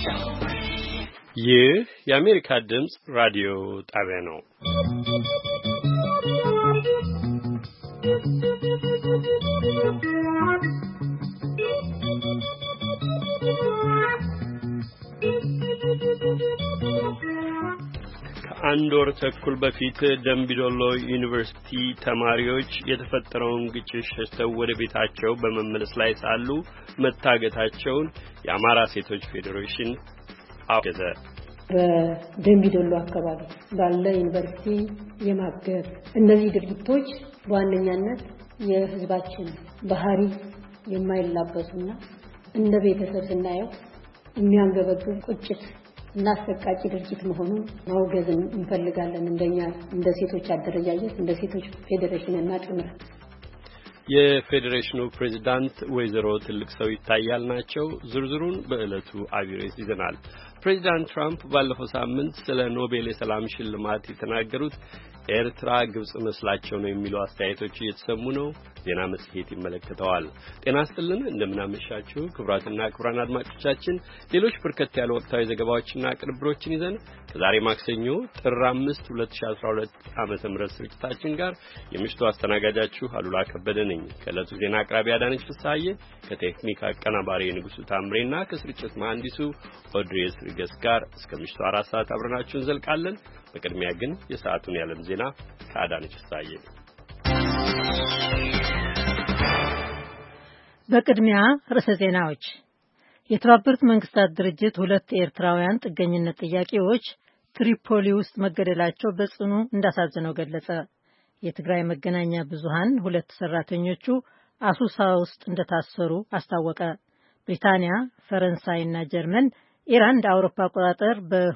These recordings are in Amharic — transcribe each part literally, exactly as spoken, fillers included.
ይህ የአሜሪካ ድምጽ ራዲዮ ጣቢያ ነው። ከአንድ ወር ተኩል በፊት ደምቢዶሎ ዩኒቨርሲቲ ተማሪዎች የተፈጠረውን ግጭት ሸሽተው ወደ ቤታቸው በመመለስ ላይ ሳሉ መታገታቸውን የአማራ ሴቶች ፌዴሬሽን አወገዘ። በደምቢዶሎ አካባቢ ባለ ዩኒቨርሲቲ የማገት እነዚህ ድርጊቶች በዋነኛነት የሕዝባችን ባህሪ የማይላበሱና እንደ ቤተሰብ ስናየው የሚያንገበግብ ቁጭት እና አሰቃቂ ድርጊት መሆኑን ማውገዝ እንፈልጋለን። እንደኛ እንደ ሴቶች አደረጃጀት እንደ ሴቶች ፌዴሬሽን እና ጥምረት የፌዴሬሽኑ ፕሬዝዳንት ወይዘሮ ትልቅ ሰው ይታያል ናቸው። ዝርዝሩን በእለቱ አቢሬስ ይዘናል። ፕሬዝዳንት ትራምፕ ባለፈው ሳምንት ስለ ኖቤል የሰላም ሽልማት የተናገሩት ኤርትራ ግብጽ መስላቸው ነው የሚሉ አስተያየቶች እየተሰሙ ነው። ዜና መጽሔት ይመለከተዋል። ጤና ይስጥልን፣ እንደምናመሻችሁ ክቡራትና ክቡራን አድማጮቻችን፣ ሌሎች በርከት ያሉ ወቅታዊ ዘገባዎችና ቅንብሮችን ይዘን ከዛሬ ማክሰኞ ጥር አምስት ሁለት ሺህ አስራ ሁለት ዓመተ ምህረት ስርጭታችን ጋር የምሽቱ አስተናጋጃችሁ አሉላ ከበደ ነኝ። ከዕለቱ ዜና አቅራቢ አዳነች ፍስሐዬ ከቴክኒክ አቀናባሪ ንጉሱ ታምሬና ከስርጭት መሐንዲሱ ኦድሬስ ሪገስ ጋር እስከ ምሽቱ አራት ሰዓት አብረናችሁ እንዘልቃለን። በቅድሚያ ግን የሰዓቱን የዓለም ዜና ከአዳነች ፍስሐዬ። በቅድሚያ ርዕሰ ዜናዎች። የተባበሩት መንግስታት ድርጅት ሁለት ኤርትራውያን ጥገኝነት ጥያቄዎች ትሪፖሊ ውስጥ መገደላቸው በጽኑ እንዳሳዘነው ገለጸ። የትግራይ መገናኛ ብዙሃን ሁለት ሰራተኞቹ አሱሳ ውስጥ እንደታሰሩ አስታወቀ። ብሪታንያ፣ ፈረንሳይና ጀርመን ኢራን እንደ አውሮፓ አቆጣጠር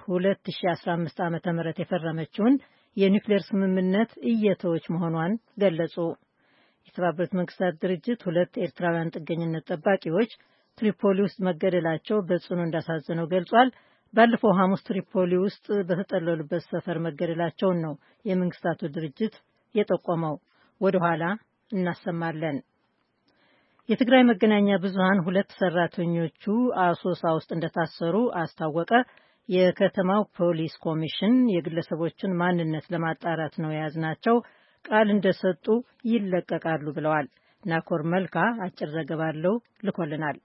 በ2015 ዓመተ ምህረት የፈረመችውን የኒውክሌር ስምምነት እየተወች መሆኗን ገለጹ። የተባበሩት መንግስታት ድርጅት ሁለት ኤርትራውያን ጥገኝነት ጠባቂዎች ትሪፖሊ ውስጥ መገደላቸው በጽኑ እንዳሳዘነው ገልጿል። ባለፈው ሐሙስ ትሪፖሊ ውስጥ በተጠለሉበት ሰፈር መገደላቸውን ነው የመንግስታቱ ድርጅት የጠቆመው። ወደ ኋላ እናሰማለን። የትግራይ መገናኛ ብዙሃን ሁለት ሰራተኞቹ አሶሳ ውስጥ እንደታሰሩ አስታወቀ። የከተማው ፖሊስ ኮሚሽን የግለሰቦችን ማንነት ለማጣራት ነው የያዝናቸው፣ ቃል እንደሰጡ ይለቀቃሉ ብለዋል። ናኮር መልካ አጭር ዘገባ አለው ልኮልናል።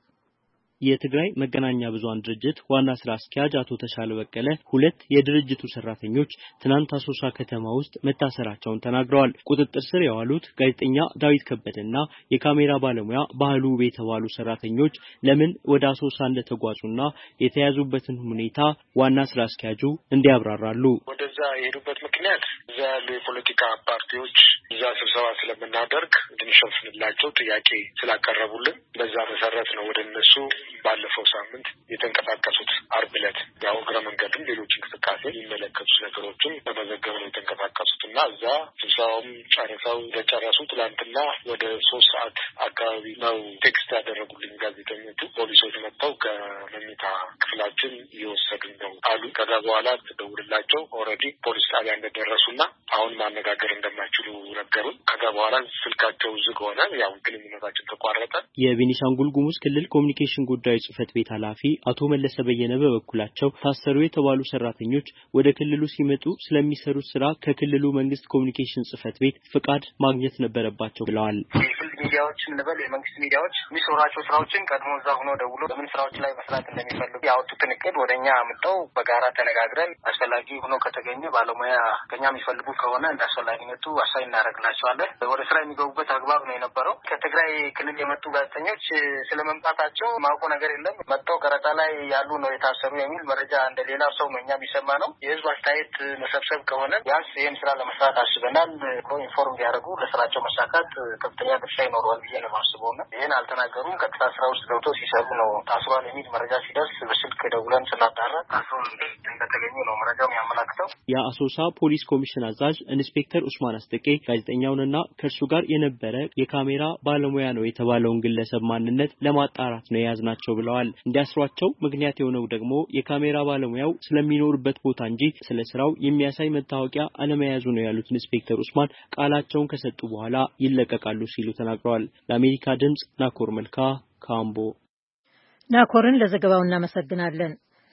የትግራይ መገናኛ ብዙሃን ድርጅት ዋና ስራ አስኪያጅ አቶ ተሻለ በቀለ ሁለት የድርጅቱ ሰራተኞች ትናንት አሶሳ ከተማ ውስጥ መታሰራቸውን ተናግረዋል። ቁጥጥር ስር የዋሉት ጋዜጠኛ ዳዊት ከበደና የካሜራ ባለሙያ ባህሉ የተባሉ ሰራተኞች ለምን ወደ አሶሳ እንደተጓዙና የተያዙበትን ሁኔታ ዋና ስራ አስኪያጁ እንዲያብራራሉ። ወደዛ የሄዱበት ምክንያት እዛ ያሉ የፖለቲካ ፓርቲዎች እዛ ስብሰባ ስለምናደርግ እንድንሸፍንላቸው ጥያቄ ስላቀረቡልን በዛ መሰረት ነው ወደ እነሱ ባለፈው ሳምንት የተንቀሳቀሱት። አርብ ዕለት ያው እግረ መንገድም ሌሎች እንቅስቃሴ የሚመለከቱ ነገሮችን በመዘገብ ነው የተንቀሳቀሱት እና እዛ ስብሰባውም ጨርሰው እንደጨረሱ ትላንትና ወደ ሶስት ሰዓት አካባቢ ነው ቴክስት ያደረጉልኝ ጋዜጠኞቹ። ፖሊሶች መጥተው ከመኝታ ክፍላችን እየወሰዱን ነው አሉ። ከዛ በኋላ ተደውልላቸው ኦልሬዲ ፖሊስ ጣቢያ እንደደረሱና አሁን ማነጋገር እንደማይችሉ ነገሩን። ከዛ በኋላ ስልካቸው ዝግ ሆነ። ያው ግንኙነታችን ተቋረጠ። የቤኒሻንጉል ጉሙዝ ክልል ኮሚኒኬሽን ጉዳዮች ጽህፈት ቤት ኃላፊ አቶ መለሰ በየነ በበኩላቸው ታሰሩ የተባሉ ሰራተኞች ወደ ክልሉ ሲመጡ ስለሚሰሩት ስራ ከክልሉ መንግስት ኮሚኒኬሽን ጽህፈት ቤት ፍቃድ ማግኘት ነበረባቸው ብለዋል። ሚዲያዎች እንበል የመንግስት ሚዲያዎች የሚሰሯቸው ስራዎችን ቀድሞ እዛ ሆኖ ደውሎ በምን ስራዎች ላይ መስራት እንደሚፈልጉ ያወጡትን እቅድ ወደኛ አምጠው በጋራ ተነጋግረን አስፈላጊ ሆኖ ከተገኘ ባለሙያ ከኛ የሚፈልጉ ከሆነ እንደ አስፈላጊነቱ አሳይ እናደርግላቸዋለን። ወደ ስራ የሚገቡበት አግባብ ነው የነበረው። ከትግራይ ክልል የመጡ ጋዜጠኞች ስለመምጣታቸው ማውቆ ነገር የለም። መጥተው ቀረጻ ላይ ያሉ ነው የታሰሩ የሚል መረጃ እንደሌላ ሰው ነው እኛ የሚሰማ ነው። የህዝብ አስተያየት መሰብሰብ ከሆነ ቢያንስ ይህን ስራ ለመስራት አስበናል ብሎ ኢንፎርም ቢያደርጉ ለስራቸው መሳካት ከፍተኛ ድርሻ ይኖረዋል ብዬ ነው የማስበው። እና ይህን አልተናገሩም። ቀጥታ ስራ ውስጥ ገብተው ሲሰሩ ነው ታስሯል የሚል መረጃ ሲደርስ በስልክ ደውለን ስናጣራ ታስሮ እንደተገኙ ነው መረጃው የሚያመላክተው። የአሶሳ ፖሊስ ኮሚሽን አዛዥ ኢንስፔክተር ኡስማን አስጠቄ ጋዜጠኛውንና ከእርሱ ጋር የነበረ የካሜራ ባለሙያ ነው የተባለውን ግለሰብ ማንነት ለማጣራት ነው የያዝናቸው ብለዋል። እንዲያስሯቸው ምክንያት የሆነው ደግሞ የካሜራ ባለሙያው ስለሚኖርበት ቦታ እንጂ ስለ ስራው የሚያሳይ መታወቂያ አለመያዙ ነው ያሉት ኢንስፔክተር ኡስማን ቃላቸውን ከሰጡ በኋላ ይለቀቃሉ ሲሉ ተናግረዋል። ለአሜሪካ ድምጽ ናኮር መልካ ካምቦ። ናኮርን ለዘገባው እናመሰግናለን።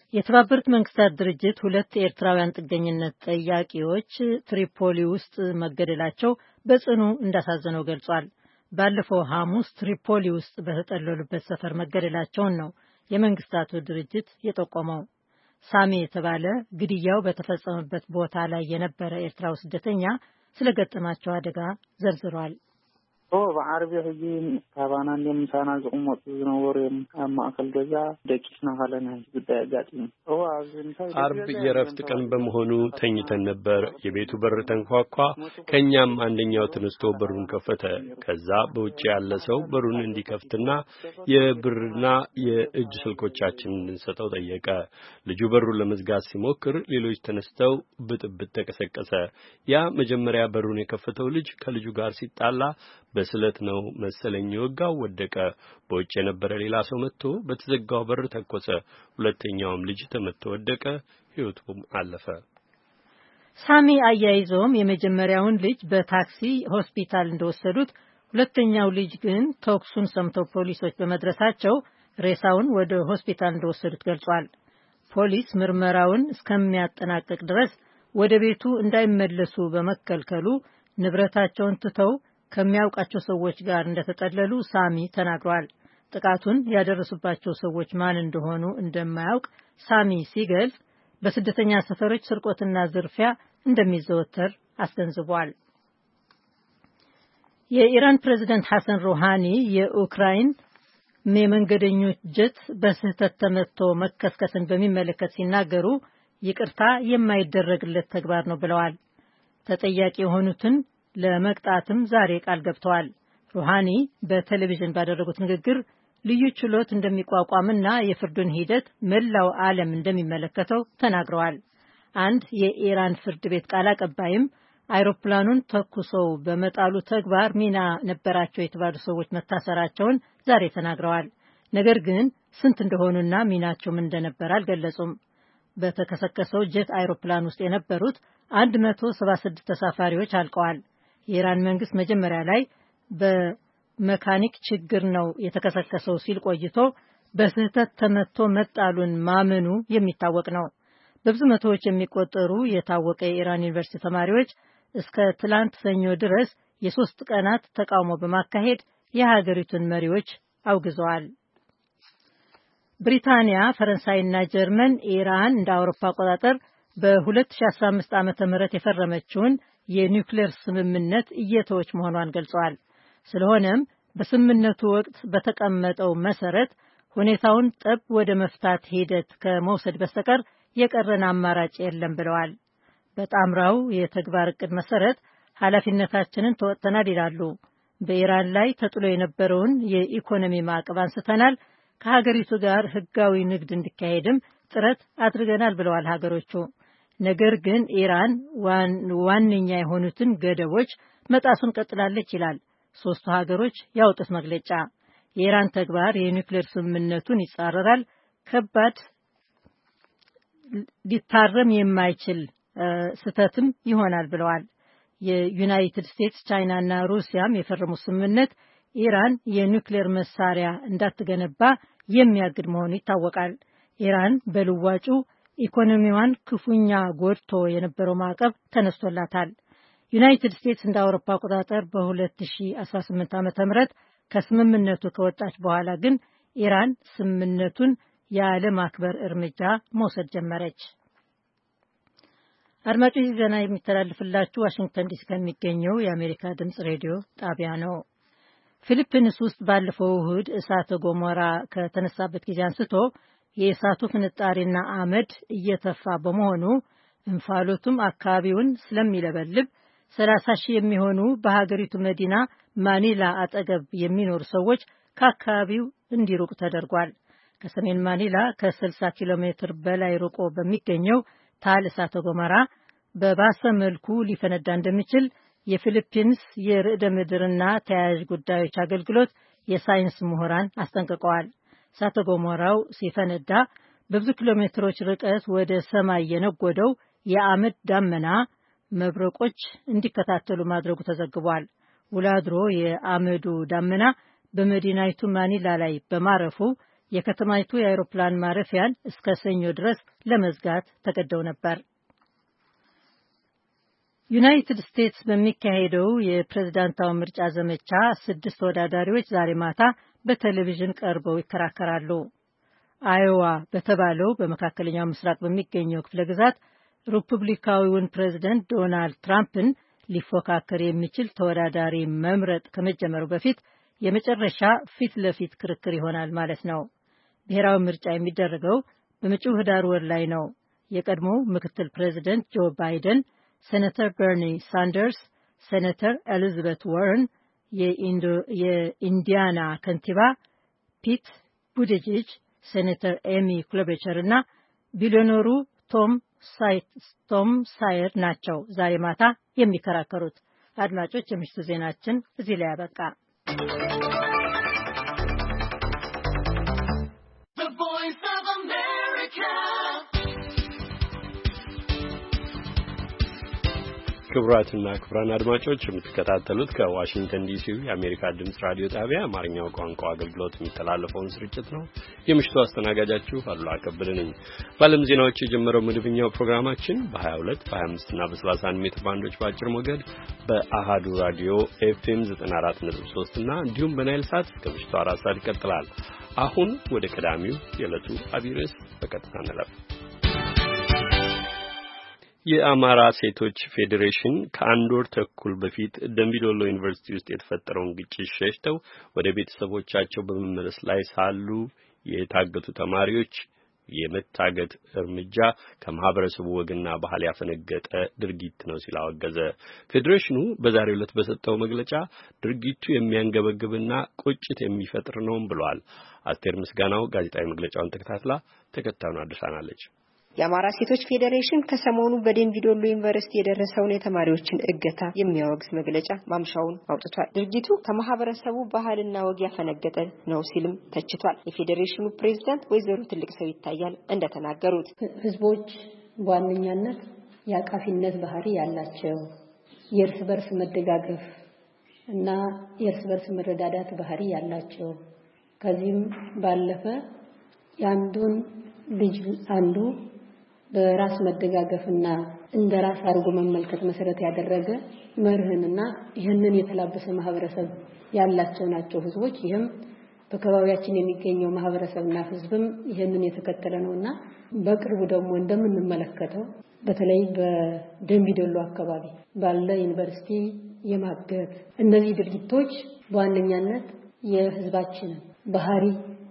የተባበሩት መንግስታት ድርጅት ሁለት ኤርትራውያን ጥገኝነት ጠያቂዎች ትሪፖሊ ውስጥ መገደላቸው በጽኑ እንዳሳዘነው ገልጿል። ባለፈው ሐሙስ ትሪፖሊ ውስጥ በተጠለሉበት ሰፈር መገደላቸውን ነው የመንግስታቱ ድርጅት የጠቆመው። ሳሚ የተባለ ግድያው በተፈጸመበት ቦታ ላይ የነበረ ኤርትራዊ ስደተኛ ስለገጠማቸው አደጋ ዘርዝሯል። ኦ በአረቢያ ህጂ ታባና እንደምሳና ዝቁመጡ ዝነበሩም ማእከል ገዛ ደቂስና ካለና ጉዳይ አጋጥሞ ኦ አዝንታ አርብ የረፍት ቀን በመሆኑ ተኝተን ነበር። የቤቱ በር ተንኳኳ። ከኛም አንደኛው ተነስቶ በሩን ከፈተ። ከዛ በውጭ ያለ ሰው በሩን እንዲከፍትና የብርና የእጅ ስልኮቻችንን እንድንሰጠው ጠየቀ። ልጁ በሩን ለመዝጋት ሲሞክር ሌሎች ተነስተው ብጥብጥ ተቀሰቀሰ። ያ መጀመሪያ በሩን የከፈተው ልጅ ከልጁ ጋር ሲጣላ በስለት ነው መሰለኝ ወጋው፣ ወደቀ። በውጭ የነበረ ሌላ ሰው መጥቶ በተዘጋው በር ተኮሰ። ሁለተኛውም ልጅ ተመቶ ወደቀ፣ ሕይወቱም አለፈ። ሳሚ አያይዞም የመጀመሪያውን ልጅ በታክሲ ሆስፒታል እንደወሰዱት፣ ሁለተኛው ልጅ ግን ተኩሱን ሰምተው ፖሊሶች በመድረሳቸው ሬሳውን ወደ ሆስፒታል እንደወሰዱት ገልጿል። ፖሊስ ምርመራውን እስከሚያጠናቅቅ ድረስ ወደ ቤቱ እንዳይመለሱ በመከልከሉ ንብረታቸውን ትተው ከሚያውቃቸው ሰዎች ጋር እንደተጠለሉ ሳሚ ተናግሯል። ጥቃቱን ያደረሱባቸው ሰዎች ማን እንደሆኑ እንደማያውቅ ሳሚ ሲገልጽ፣ በስደተኛ ሰፈሮች ስርቆትና ዝርፊያ እንደሚዘወተር አስገንዝቧል። የኢራን ፕሬዝዳንት ሐሰን ሩሃኒ የኡክራይን የመንገደኞች ጀት በስህተት ተመትቶ መከስከስን በሚመለከት ሲናገሩ ይቅርታ የማይደረግለት ተግባር ነው ብለዋል። ተጠያቂ የሆኑትን ለመቅጣትም ዛሬ ቃል ገብተዋል። ሩሃኒ በቴሌቪዥን ባደረጉት ንግግር ልዩ ችሎት እንደሚቋቋምና የፍርዱን ሂደት መላው ዓለም እንደሚመለከተው ተናግረዋል። አንድ የኢራን ፍርድ ቤት ቃል አቀባይም አይሮፕላኑን ተኩሰው በመጣሉ ተግባር ሚና ነበራቸው የተባሉ ሰዎች መታሰራቸውን ዛሬ ተናግረዋል። ነገር ግን ስንት እንደሆኑና ሚናቸው ምን እንደነበር አልገለጹም። በተከሰከሰው ጀት አይሮፕላን ውስጥ የነበሩት አንድ መቶ ሰባ ስድስት ተሳፋሪዎች አልቀዋል። የኢራን መንግስት መጀመሪያ ላይ በመካኒክ ችግር ነው የተከሰከሰው ሲል ቆይቶ በስህተት ተመቶ መጣሉን ማመኑ የሚታወቅ ነው። በብዙ መቶዎች የሚቆጠሩ የታወቀ የኢራን ዩኒቨርሲቲ ተማሪዎች እስከ ትላንት ሰኞ ድረስ የሶስት ቀናት ተቃውሞ በማካሄድ የሀገሪቱን መሪዎች አውግዘዋል። ብሪታንያ፣ ፈረንሳይና ጀርመን ኢራን እንደ አውሮፓ አቆጣጠር በ2015 ዓመተ ምህረት የፈረመችውን የኒውክሌር ስምምነት እየተወች መሆኗን ገልጸዋል። ስለሆነም በስምምነቱ ወቅት በተቀመጠው መሰረት ሁኔታውን ጠብ ወደ መፍታት ሂደት ከመውሰድ በስተቀር የቀረን አማራጭ የለም ብለዋል። በጣምራው የተግባር እቅድ መሰረት ኃላፊነታችንን ተወጥተናል ይላሉ። በኢራን ላይ ተጥሎ የነበረውን የኢኮኖሚ ማዕቀብ አንስተናል። ከሀገሪቱ ጋር ህጋዊ ንግድ እንዲካሄድም ጥረት አድርገናል ብለዋል ሀገሮቹ። ነገር ግን ኢራን ዋነኛ የሆኑትን ገደቦች መጣሱን ቀጥላለች ይላል ሶስቱ ሀገሮች ያወጡት መግለጫ። የኢራን ተግባር የኒውክሌር ስምምነቱን ይጻረራል፣ ከባድ ሊታረም የማይችል ስህተትም ይሆናል ብለዋል። የዩናይትድ ስቴትስ፣ ቻይና እና ሩሲያም የፈረሙት ስምምነት ኢራን የኒውክሌር መሳሪያ እንዳትገነባ የሚያግድ መሆኑ ይታወቃል። ኢራን በልዋጩ ኢኮኖሚዋን ክፉኛ ጎድቶ የነበረው ማዕቀብ ተነስቶላታል። ዩናይትድ ስቴትስ እንደ አውሮፓ አቆጣጠር በ2018 ዓመተ ምህረት ከስምምነቱ ከወጣች በኋላ ግን ኢራን ስምምነቱን ያለ ማክበር እርምጃ መውሰድ ጀመረች። አድማጮች፣ ዜና የሚተላለፍላችሁ ዋሽንግተን ዲሲ ከሚገኘው የአሜሪካ ድምጽ ሬዲዮ ጣቢያ ነው። ፊሊፒንስ ውስጥ ባለፈው እሁድ እሳተ ገሞራ ከተነሳበት ጊዜ አንስቶ የእሳቱ ፍንጣሪና አመድ እየተፋ በመሆኑ እንፋሎቱም አካባቢውን ስለሚለበልብ ሰላሳ ሺህ የሚሆኑ በሀገሪቱ መዲና ማኒላ አጠገብ የሚኖሩ ሰዎች ከአካባቢው እንዲሩቅ ተደርጓል። ከሰሜን ማኒላ ከስልሳ ኪሎ ሜትር በላይ ርቆ በሚገኘው ታል እሳተ ገሞራ በባሰ መልኩ ሊፈነዳ እንደሚችል የፊሊፒንስ የርዕደ ምድርና ተያያዥ ጉዳዮች አገልግሎት የሳይንስ ምሁራን አስጠንቅቀዋል። እሳተ ገሞራው ሲፈነዳ በብዙ ኪሎ ሜትሮች ርቀት ወደ ሰማይ የነጎደው የአመድ ዳመና መብረቆች እንዲከታተሉ ማድረጉ ተዘግቧል። ውላድሮ የአመዱ ዳመና በመዲናይቱ ማኒላ ላይ በማረፉ የከተማይቱ የአውሮፕላን ማረፊያን እስከ ሰኞ ድረስ ለመዝጋት ተገደው ነበር። ዩናይትድ ስቴትስ በሚካሄደው የፕሬዝዳንታዊ ምርጫ ዘመቻ ስድስት ተወዳዳሪዎች ዛሬ ማታ በቴሌቪዥን ቀርበው ይከራከራሉ። አይዋ በተባለው በመካከለኛው ምስራቅ በሚገኘው ክፍለ ግዛት ሪፑብሊካዊውን ፕሬዝዳንት ዶናልድ ትራምፕን ሊፎካከር የሚችል ተወዳዳሪ መምረጥ ከመጀመሩ በፊት የመጨረሻ ፊት ለፊት ክርክር ይሆናል ማለት ነው። ብሔራዊ ምርጫ የሚደረገው በመጪው ህዳር ወር ላይ ነው። የቀድሞው ምክትል ፕሬዝዳንት ጆ ባይደን፣ ሴኔተር በርኒ ሳንደርስ፣ ሴኔተር ኤሊዛቤት ዋረን፣ የኢንዲያና ከንቲባ ፒት ቡቲጅጅ፣ ሴኔተር ኤሚ ክሎቡቸር እና ቢሊዮነሩ ቶም ቶም ሳየር ናቸው ዛሬ ማታ የሚከራከሩት። አድማጮች፣ የምሽቱ ዜናችን እዚህ ላይ ያበቃ። ክቡራትና ክቡራን አድማጮች የምትከታተሉት ከዋሽንግተን ዲሲ የአሜሪካ ድምጽ ራዲዮ ጣቢያ አማርኛው ቋንቋ አገልግሎት የሚተላለፈውን ስርጭት ነው። የምሽቱ አስተናጋጃችሁ አሉላ ከበደ ነኝ። በዓለም ዜናዎች የጀመረው መደበኛው ፕሮግራማችን በ22 በ25 እና በ31 ሜትር ባንዶች በአጭር ሞገድ በአሃዱ ራዲዮ ኤፍኤም ዘጠና አራት ነጥብ ሶስት እና እንዲሁም በናይል ሳት እስከ ምሽቱ አራት ሰዓት ይቀጥላል። አሁን ወደ ቀዳሚው የዕለቱ አብይ ርዕስ በቀጥታ እንለፍ። የአማራ ሴቶች ፌዴሬሽን ከአንድ ወር ተኩል በፊት ደምቢዶሎ ዩኒቨርሲቲ ውስጥ የተፈጠረውን ግጭት ሸሽተው ወደ ቤተሰቦቻቸው በመመለስ ላይ ሳሉ የታገቱ ተማሪዎች የመታገት እርምጃ ከማህበረሰቡ ወግና ባህል ያፈነገጠ ድርጊት ነው ሲል አወገዘ። ፌዴሬሽኑ በዛሬው ዕለት በሰጠው መግለጫ ድርጊቱ የሚያንገበግብና ቁጭት የሚፈጥር ነው ብሏል። አስቴር ምስጋናው ጋዜጣዊ መግለጫውን ተከታትላ ተከታዩን አድርሳናለች። የአማራ ሴቶች ፌዴሬሽን ከሰሞኑ በደምቢዶሎ ዩኒቨርሲቲ የደረሰውን የተማሪዎችን እገታ የሚያወግዝ መግለጫ ማምሻውን አውጥቷል። ድርጊቱ ከማህበረሰቡ ባህልና ወግ ያፈነገጠ ነው ሲልም ተችቷል። የፌዴሬሽኑ ፕሬዝዳንት ወይዘሮ ትልቅ ሰው ይታያል እንደተናገሩት ህዝቦች በዋነኛነት የአቃፊነት ባህሪ ያላቸው የእርስ በርስ መደጋገፍ እና የእርስ በርስ መረዳዳት ባህሪ ያላቸው ከዚህም ባለፈ ያንዱን ልጅ አንዱ በራስ መደጋገፍና እንደራስ አድርጎ መመልከት መሰረት ያደረገ መርህንና ይህንን የተላበሰ ማህበረሰብ ያላቸው ናቸው ህዝቦች። ይህም በከባቢያችን የሚገኘው ማህበረሰብና ህዝብም ይህንን የተከተለ ነውና በቅርቡ ደግሞ እንደምንመለከተው በተለይ በደምቢዶሎ አካባቢ ባለ ዩኒቨርሲቲ የማገት እነዚህ ድርጊቶች በዋነኛነት የህዝባችን ባህሪ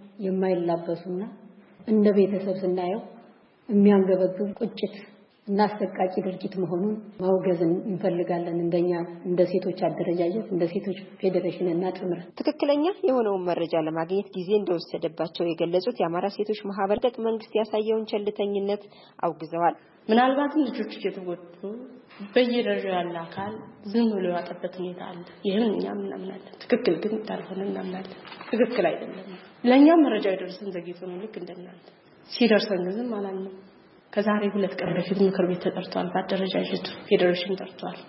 የማይላበሱና እንደ ቤተሰብ ስናየው የሚያንገበግብ ቁጭት እና አሰቃቂ ድርጊት መሆኑን ማውገዝ እንፈልጋለን። እንደኛ እንደ ሴቶች አደረጃጀት እንደ ሴቶች ፌዴሬሽን እና ጥምረት ትክክለኛ የሆነውን መረጃ ለማግኘት ጊዜ እንደወሰደባቸው የገለጹት የአማራ ሴቶች ማህበር ጠቅ መንግስት ያሳየውን ቸልተኝነት አውግዘዋል። ምናልባትም ልጆች እየተጎዱ በየደረጃው ያለ አካል ዝም ብሎ ያጠበት ሁኔታ አለ። ይሄን እኛም እናምናለን። ትክክል ግን እንዳልሆነ እናምናለን። ትክክል አይደለም። ለኛም መረጃ ይደርሰን ዘግይቶ ነው ልክ እንደናንተ ሲደርሰን ዝም አላልንም። ከዛሬ ሁለት ቀን በፊት ምክር ቤት ተጠርቷል። በአደረጃጀቱ ፌዴሬሽን ተጠርቷል።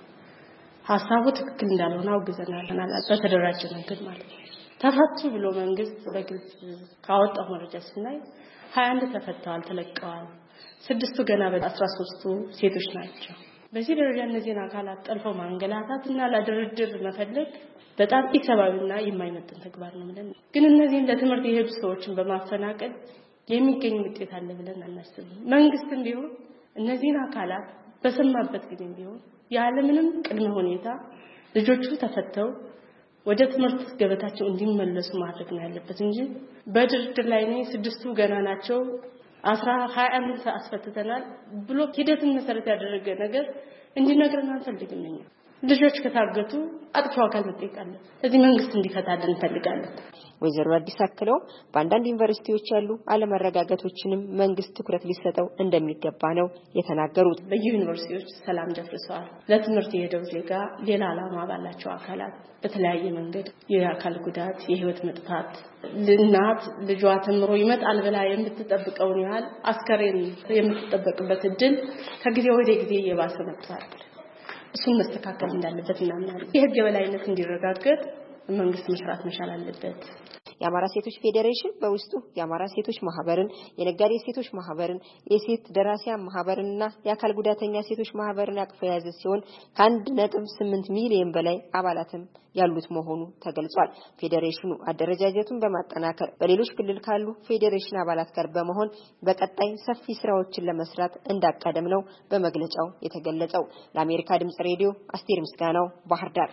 ሐሳቡ ትክክል እንዳልሆነ አውግዘናል። በተደራጀ መንገድ ማለት ነው። ተፈቱ ብሎ መንግስት በግልጽ ካወጣው መረጃ ስናይ ሀያ አንድ ተፈተዋል፣ ተለቀዋል። ስድስቱ ገና በአስራ ሶስቱ ሴቶች ናቸው። በዚህ ደረጃ እነዚህን አካላት ጠልፈው ማንገላታትና ለድርድር መፈለግ በጣም ኢሰባዊና የማይመጥን ተግባር ነው ማለት ነው። ግን እነዚህን ለትምህርት የሄዱ ሰዎችን በማፈናቀል የሚገኝ ውጤት አለ ብለን አናስብም። መንግስትም ቢሆን እነዚህን አካላት በሰማበት ጊዜ ቢሆን ያለምንም ቅድመ ሁኔታ ልጆቹ ተፈተው ወደ ትምህርት ገበታቸው እንዲመለሱ ማድረግ ነው ያለበት እንጂ በድርድር ላይ ነው ስድስቱ ገና ናቸው አስራ ሀያ አንድ አስፈትተናል ብሎ ሂደትን መሰረት ያደረገ ነገር እንዲነግረን አንፈልግም። እኛ ልጆች ከታገቱ አጥፊው አካል መጠየቅ አለበት። ስለዚህ መንግስት እንዲፈታልን እንፈልጋለን። ወይዘሮ አዲስ አክለው በአንዳንድ ዩኒቨርሲቲዎች ያሉ አለመረጋጋቶችንም መንግስት ትኩረት ሊሰጠው እንደሚገባ ነው የተናገሩት። በዩኒቨርሲቲዎች ሰላም ደፍርሰዋል። ለትምህርት የሄደው ዜጋ ሌላ ዓላማ ባላቸው አካላት በተለያየ መንገድ የአካል ጉዳት፣ የህይወት መጥፋት፣ እናት ልጇ ተምሮ ይመጣል ብላ የምትጠብቀውን ያህል አስከሬን የምትጠበቅበት እድል ከጊዜ ወደ ጊዜ እየባሰ መጥቷል። እሱን መስተካከል እንዳለበት እናምናለን። የህግ የበላይነት እንዲረጋገጥ መንግስት መስራት መቻል አለበት። የአማራ ሴቶች ፌዴሬሽን በውስጡ የአማራ ሴቶች ማህበርን፣ የነጋዴ ሴቶች ማህበርን፣ የሴት ደራሲያን ማህበርንና የአካል ጉዳተኛ ሴቶች ማህበርን አቅፎ የያዘ ሲሆን ከአንድ ነጥብ ስምንት ሚሊዮን በላይ አባላትም ያሉት መሆኑ ተገልጿል። ፌዴሬሽኑ አደረጃጀቱን በማጠናከር በሌሎች ክልል ካሉ ፌዴሬሽን አባላት ጋር በመሆን በቀጣይ ሰፊ ስራዎችን ለመስራት እንዳቀደም ነው በመግለጫው የተገለጸው። ለአሜሪካ ድምጽ ሬዲዮ አስቴር ምስጋናው ባህር ዳር።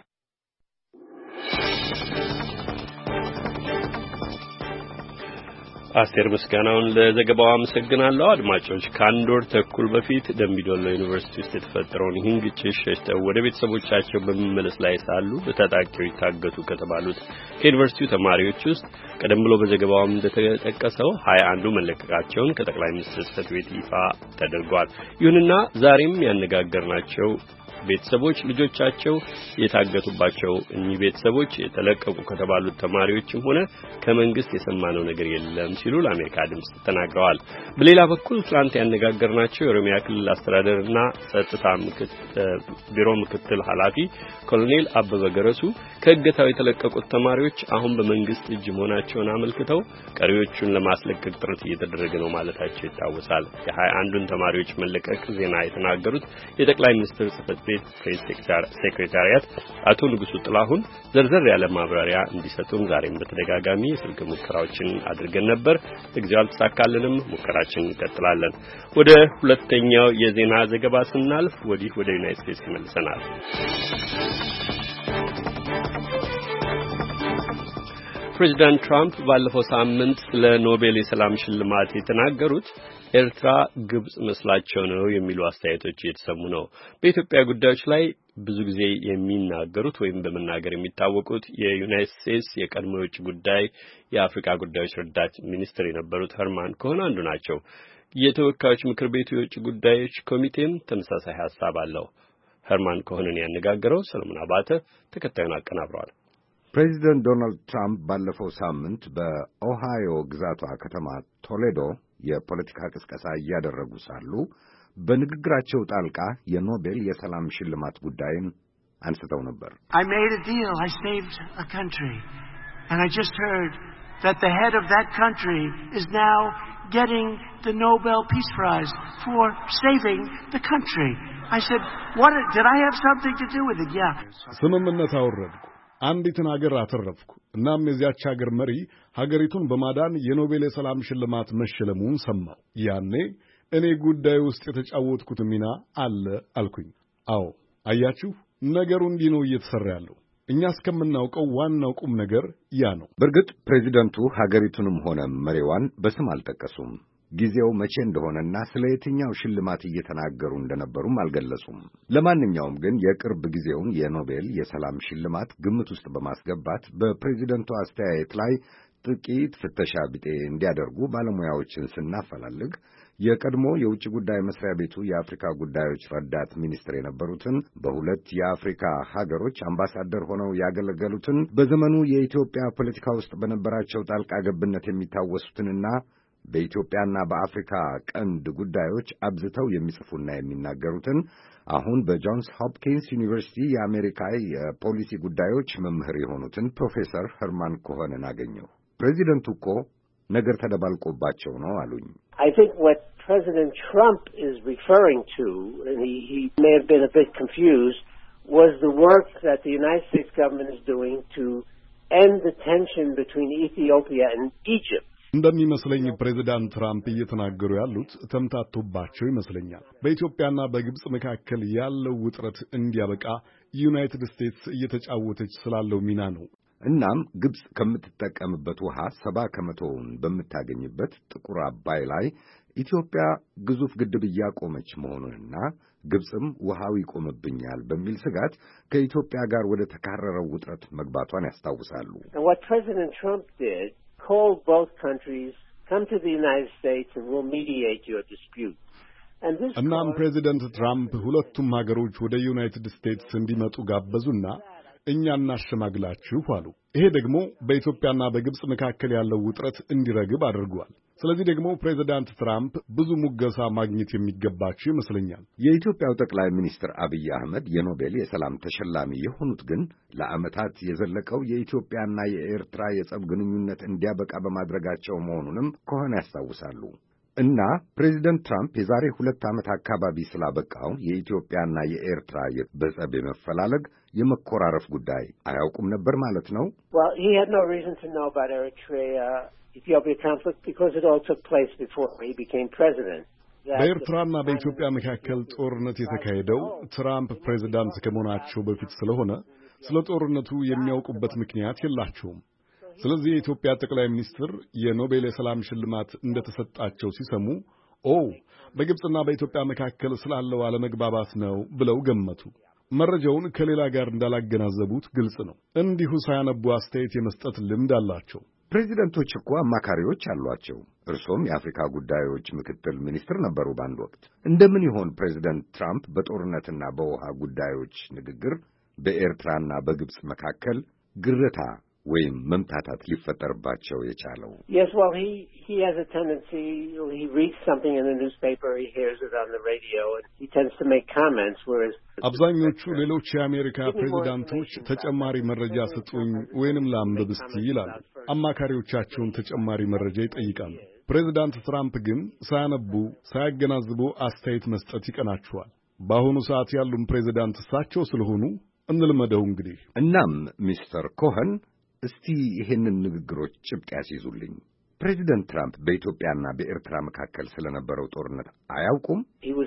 አስቴር ምስጋናውን ለዘገባው አመሰግናለሁ። አድማጮች ከአንድ ወር ተኩል በፊት ደምቢዶሎ ዩኒቨርሲቲ ውስጥ የተፈጠረውን ይህን ግጭት ሸሽተው ወደ ቤተሰቦቻቸው በመመለስ ላይ ሳሉ በታጣቂዎች ታገቱ ከተባሉት ከዩኒቨርሲቲው ተማሪዎች ውስጥ ቀደም ብሎ በዘገባውም እንደተጠቀሰው ሀያ አንዱ መለቀቃቸውን ከጠቅላይ ሚኒስትር ጽሕፈት ቤት ይፋ ተደርጓል። ይሁንና ዛሬም ያነጋገርናቸው ቤተሰቦች ልጆቻቸው የታገቱባቸው እኚህ ቤተሰቦች የተለቀቁ ከተባሉት ተማሪዎችም ሆነ ከመንግስት የሰማነው ነገር የለም ሲሉ ለአሜሪካ ድምጽ ተናግረዋል። በሌላ በኩል ትናንት ያነጋገርናቸው የኦሮሚያ ክልል አስተዳደርና ጸጥታ ቢሮ ምክትል ኃላፊ ኮሎኔል አበበ ገረሱ ከእገታው የተለቀቁት ተማሪዎች አሁን በመንግስት እጅ መሆናቸውን አመልክተው ቀሪዎቹን ለማስለቀቅ ጥረት እየተደረገ ነው ማለታቸው ይታወሳል። የሀያ አንዱን ተማሪዎች መለቀቅ ዜና የተናገሩት የጠቅላይ ሚኒስትር ጽሕፈት ቤት ፕሬስ ሴክሬታሪያት አቶ ንጉሱ ጥላሁን ዘርዘር ያለ ማብራሪያ እንዲሰጡን ዛሬም በተደጋጋሚ የስልክ ሙከራዎችን አድርገን ነበር። ለጊዜው አልተሳካልንም። ሙከራችንን እንቀጥላለን። ወደ ሁለተኛው የዜና ዘገባ ስናልፍ ወዲህ ወደ ዩናይትድ ስቴትስ ይመልሰናል። ፕሬዚዳንት ትራምፕ ባለፈው ሳምንት ለኖቤል የሰላም ሽልማት የተናገሩት ኤርትራ ግብጽ መስላቸው ነው የሚሉ አስተያየቶች እየተሰሙ ነው። በኢትዮጵያ ጉዳዮች ላይ ብዙ ጊዜ የሚናገሩት ወይም በመናገር የሚታወቁት የዩናይትድ ስቴትስ የቀድሞ የውጭ ጉዳይ የአፍሪካ ጉዳዮች ረዳት ሚኒስትር የነበሩት ኸርማን ኮሄን አንዱ ናቸው። የተወካዮች ምክር ቤቱ የውጭ ጉዳዮች ኮሚቴም ተመሳሳይ ሐሳብ አለው። ኸርማን ኮሄንን ያነጋገረው ሰለሞን አባተ ተከታዩን አቀናብረዋል። ፕሬዚደንት ዶናልድ ትራምፕ ባለፈው ሳምንት በኦሃዮ ግዛቷ ከተማ ቶሌዶ የፖለቲካ ቅስቀሳ እያደረጉ ሳሉ በንግግራቸው ጣልቃ የኖቤል የሰላም ሽልማት ጉዳይን አንስተው ነበር። I made a deal. I saved a country. And I just heard that the head of that country is now getting the Nobel Peace Prize for saving the country. I said, "What did I have something to do with it?" Yeah. ስምምነት አወረድኩ። አንዲትን ሀገር አተረፍኩ። እናም የዚያች ሀገር መሪ ሀገሪቱን በማዳን የኖቤል የሰላም ሽልማት መሸለሙን ሰማሁ። ያኔ እኔ ጉዳይ ውስጥ የተጫወትኩት ሚና አለ አልኩኝ። አዎ አያችሁ፣ ነገሩ እንዲህ ነው እየተሰራ ያለው። እኛ እስከምናውቀው ዋናው ቁም ነገር ያ ነው። በእርግጥ ፕሬዚደንቱ ሀገሪቱንም ሆነ መሪዋን በስም አልጠቀሱም። ጊዜው መቼ እንደሆነና ስለ የትኛው ሽልማት እየተናገሩ እንደነበሩም አልገለጹም። ለማንኛውም ግን የቅርብ ጊዜውን የኖቤል የሰላም ሽልማት ግምት ውስጥ በማስገባት በፕሬዚደንቱ አስተያየት ላይ ጥቂት ፍተሻ ቢጤ እንዲያደርጉ ባለሙያዎችን ስናፈላልግ የቀድሞ የውጭ ጉዳይ መስሪያ ቤቱ የአፍሪካ ጉዳዮች ረዳት ሚኒስትር የነበሩትን በሁለት የአፍሪካ ሀገሮች አምባሳደር ሆነው ያገለገሉትን በዘመኑ የኢትዮጵያ ፖለቲካ ውስጥ በነበራቸው ጣልቃ ገብነት የሚታወሱትንና በኢትዮጵያና በአፍሪካ ቀንድ ጉዳዮች አብዝተው የሚጽፉና የሚናገሩትን አሁን በጆንስ ሆፕኪንስ ዩኒቨርሲቲ የአሜሪካ የፖሊሲ ጉዳዮች መምህር የሆኑትን ፕሮፌሰር ኸርማን ኮሄንን አገኘሁ። ፕሬዚደንቱ እኮ ነገር ተደባልቆባቸው ነው አሉኝ። I think what President Trump is referring to, and he, he may have been a bit confused, was the work that the United States government is doing to end the tension between Ethiopia and Egypt. እንደሚመስለኝ ፕሬዚዳንት ትራምፕ እየተናገሩ ያሉት ተምታቶባቸው ይመስለኛል። በኢትዮጵያና በግብጽ መካከል ያለው ውጥረት እንዲያበቃ ዩናይትድ ስቴትስ እየተጫወተች ስላለው ሚና ነው። እናም ግብጽ ከምትጠቀምበት ውሃ ሰባ ከመቶውን በምታገኝበት ጥቁር አባይ ላይ ኢትዮጵያ ግዙፍ ግድብ እያቆመች መሆኑንና ግብጽም ውሃው ይቆምብኛል በሚል ስጋት ከኢትዮጵያ ጋር ወደ ተካረረው ውጥረት መግባቷን ያስታውሳሉ። What President Trump did, called both countries, come to the United States and we'll mediate your dispute. እናም ፕሬዚደንት ትራምፕ ሁለቱም ሀገሮች ወደ ዩናይትድ ስቴትስ እንዲመጡ ጋበዙና እኛ እናሸማግላችሁ አሉ። ይሄ ደግሞ በኢትዮጵያና በግብጽ መካከል ያለው ውጥረት እንዲረግብ አድርጓል። ስለዚህ ደግሞ ፕሬዚዳንት ትራምፕ ብዙ ሙገሳ ማግኘት የሚገባቸው ይመስለኛል። የኢትዮጵያው ጠቅላይ ሚኒስትር አብይ አህመድ የኖቤል የሰላም ተሸላሚ የሆኑት ግን ለዓመታት የዘለቀው የኢትዮጵያና የኤርትራ የጸብ ግንኙነት እንዲያበቃ በማድረጋቸው መሆኑንም ኮሄን ያስታውሳሉ። እና ፕሬዚደንት ትራምፕ የዛሬ ሁለት ዓመት አካባቢ ስላበቃው የኢትዮጵያና የኤርትራ በጸብ የመፈላለግ የመኮራረፍ ጉዳይ አያውቁም ነበር ማለት ነው? Well, he had no reason to know about Eritrea Ethiopia conflict because it all took place before he became president. በኤርትራና በኢትዮጵያ መካከል ጦርነት የተካሄደው ትራምፕ ፕሬዚዳንት ከመሆናቸው በፊት ስለሆነ ስለ ጦርነቱ የሚያውቁበት ምክንያት የላቸውም። ስለዚህ የኢትዮጵያ ጠቅላይ ሚኒስትር የኖቤል የሰላም ሽልማት እንደተሰጣቸው ሲሰሙ ኦ በግብጽና በኢትዮጵያ መካከል ስላለው አለመግባባት ነው ብለው ገመቱ። መረጃውን ከሌላ ጋር እንዳላገናዘቡት ግልጽ ነው። እንዲሁ ሳያነቡ አስተያየት የመስጠት ልምድ አላቸው። ፕሬዚደንቶች እኮ አማካሪዎች አሏቸው። እርሶም የአፍሪካ ጉዳዮች ምክትል ሚኒስትር ነበሩ በአንድ ወቅት። እንደምን ይሆን ፕሬዚደንት ትራምፕ በጦርነትና በውሃ ጉዳዮች ንግግር በኤርትራና በግብጽ መካከል ግርታ ወይም መምታታት ሊፈጠርባቸው የቻለው? Yes, well, he he has a tendency, he reads something in the newspaper, he hears it on the radio, and he tends to make comments, whereas አብዛኞቹ ሌሎች የአሜሪካ ፕሬዚዳንቶች ተጨማሪ መረጃ ስጡኝ ወይንም ላንብብ እስቲ ይላሉ። አማካሪዎቻቸውን ተጨማሪ መረጃ ይጠይቃሉ። ፕሬዚዳንት ትራምፕ ግን ሳያነቡ ሳያገናዝቡ አስተያየት መስጠት ይቀናቸዋል። በአሁኑ ሰዓት ያሉም ፕሬዚዳንት እሳቸው ስለሆኑ እንልመደው እንግዲህ። እናም ሚስተር ኮሄን እስቲ ይሄንን ንግግሮች ጭብጥ ያስይዙልኝ። ፕሬዚደንት ትራምፕ በኢትዮጵያና በኤርትራ መካከል ስለነበረው ጦርነት አያውቁም?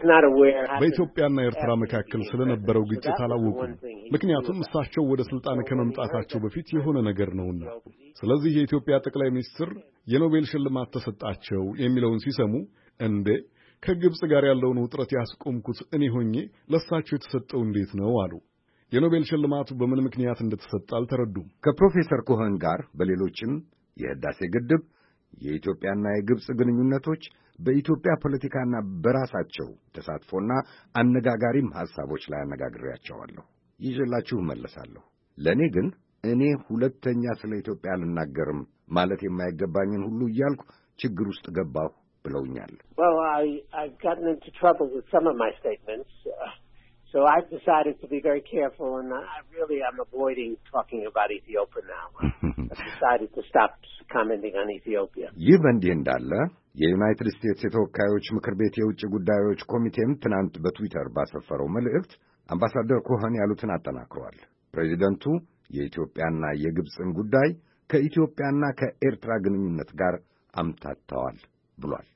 በኢትዮጵያና ኤርትራ መካከል ስለነበረው ግጭት አላወቁም። ምክንያቱም እሳቸው ወደ ስልጣን ከመምጣታቸው በፊት የሆነ ነገር ነውና። ስለዚህ የኢትዮጵያ ጠቅላይ ሚኒስትር የኖቤል ሽልማት ተሰጣቸው የሚለውን ሲሰሙ እንዴ ከግብጽ ጋር ያለውን ውጥረት ያስቆምኩት እኔ ሆኜ ለእሳቸው የተሰጠው እንዴት ነው አሉ። የኖቤል ሽልማቱ በምን ምክንያት እንደተሰጠ አልተረዱም። ከፕሮፌሰር ኮሄን ጋር በሌሎችም የህዳሴ ግድብ፣ የኢትዮጵያና የግብጽ ግንኙነቶች፣ በኢትዮጵያ ፖለቲካና በራሳቸው ተሳትፎና አነጋጋሪም ሐሳቦች ላይ አነጋግሬያቸዋለሁ። ይዤላችሁ መለሳለሁ። ለእኔ ግን እኔ ሁለተኛ ስለ ኢትዮጵያ አልናገርም ማለት የማይገባኝን ሁሉ እያልኩ ችግር ውስጥ ገባሁ ብለውኛል። Well, I I've gotten into trouble with some of my statements. Uh, So I've decided to be very careful, and I really am avoiding talking about Ethiopia now. I've decided to stop commenting on Ethiopia. ይህ በእንዲህ እንዳለ የዩናይትድ ስቴትስ የተወካዮች ምክር ቤት የውጭ ጉዳዮች ኮሚቴም ትናንት በትዊተር ባሰፈረው መልእክት አምባሳደር ኮሄን ያሉትን አጠናክረዋል። ፕሬዚደንቱ የኢትዮጵያና የግብጽን ጉዳይ ከኢትዮጵያና ከኤርትራ ግንኙነት ጋር አምታተዋል ብሏል።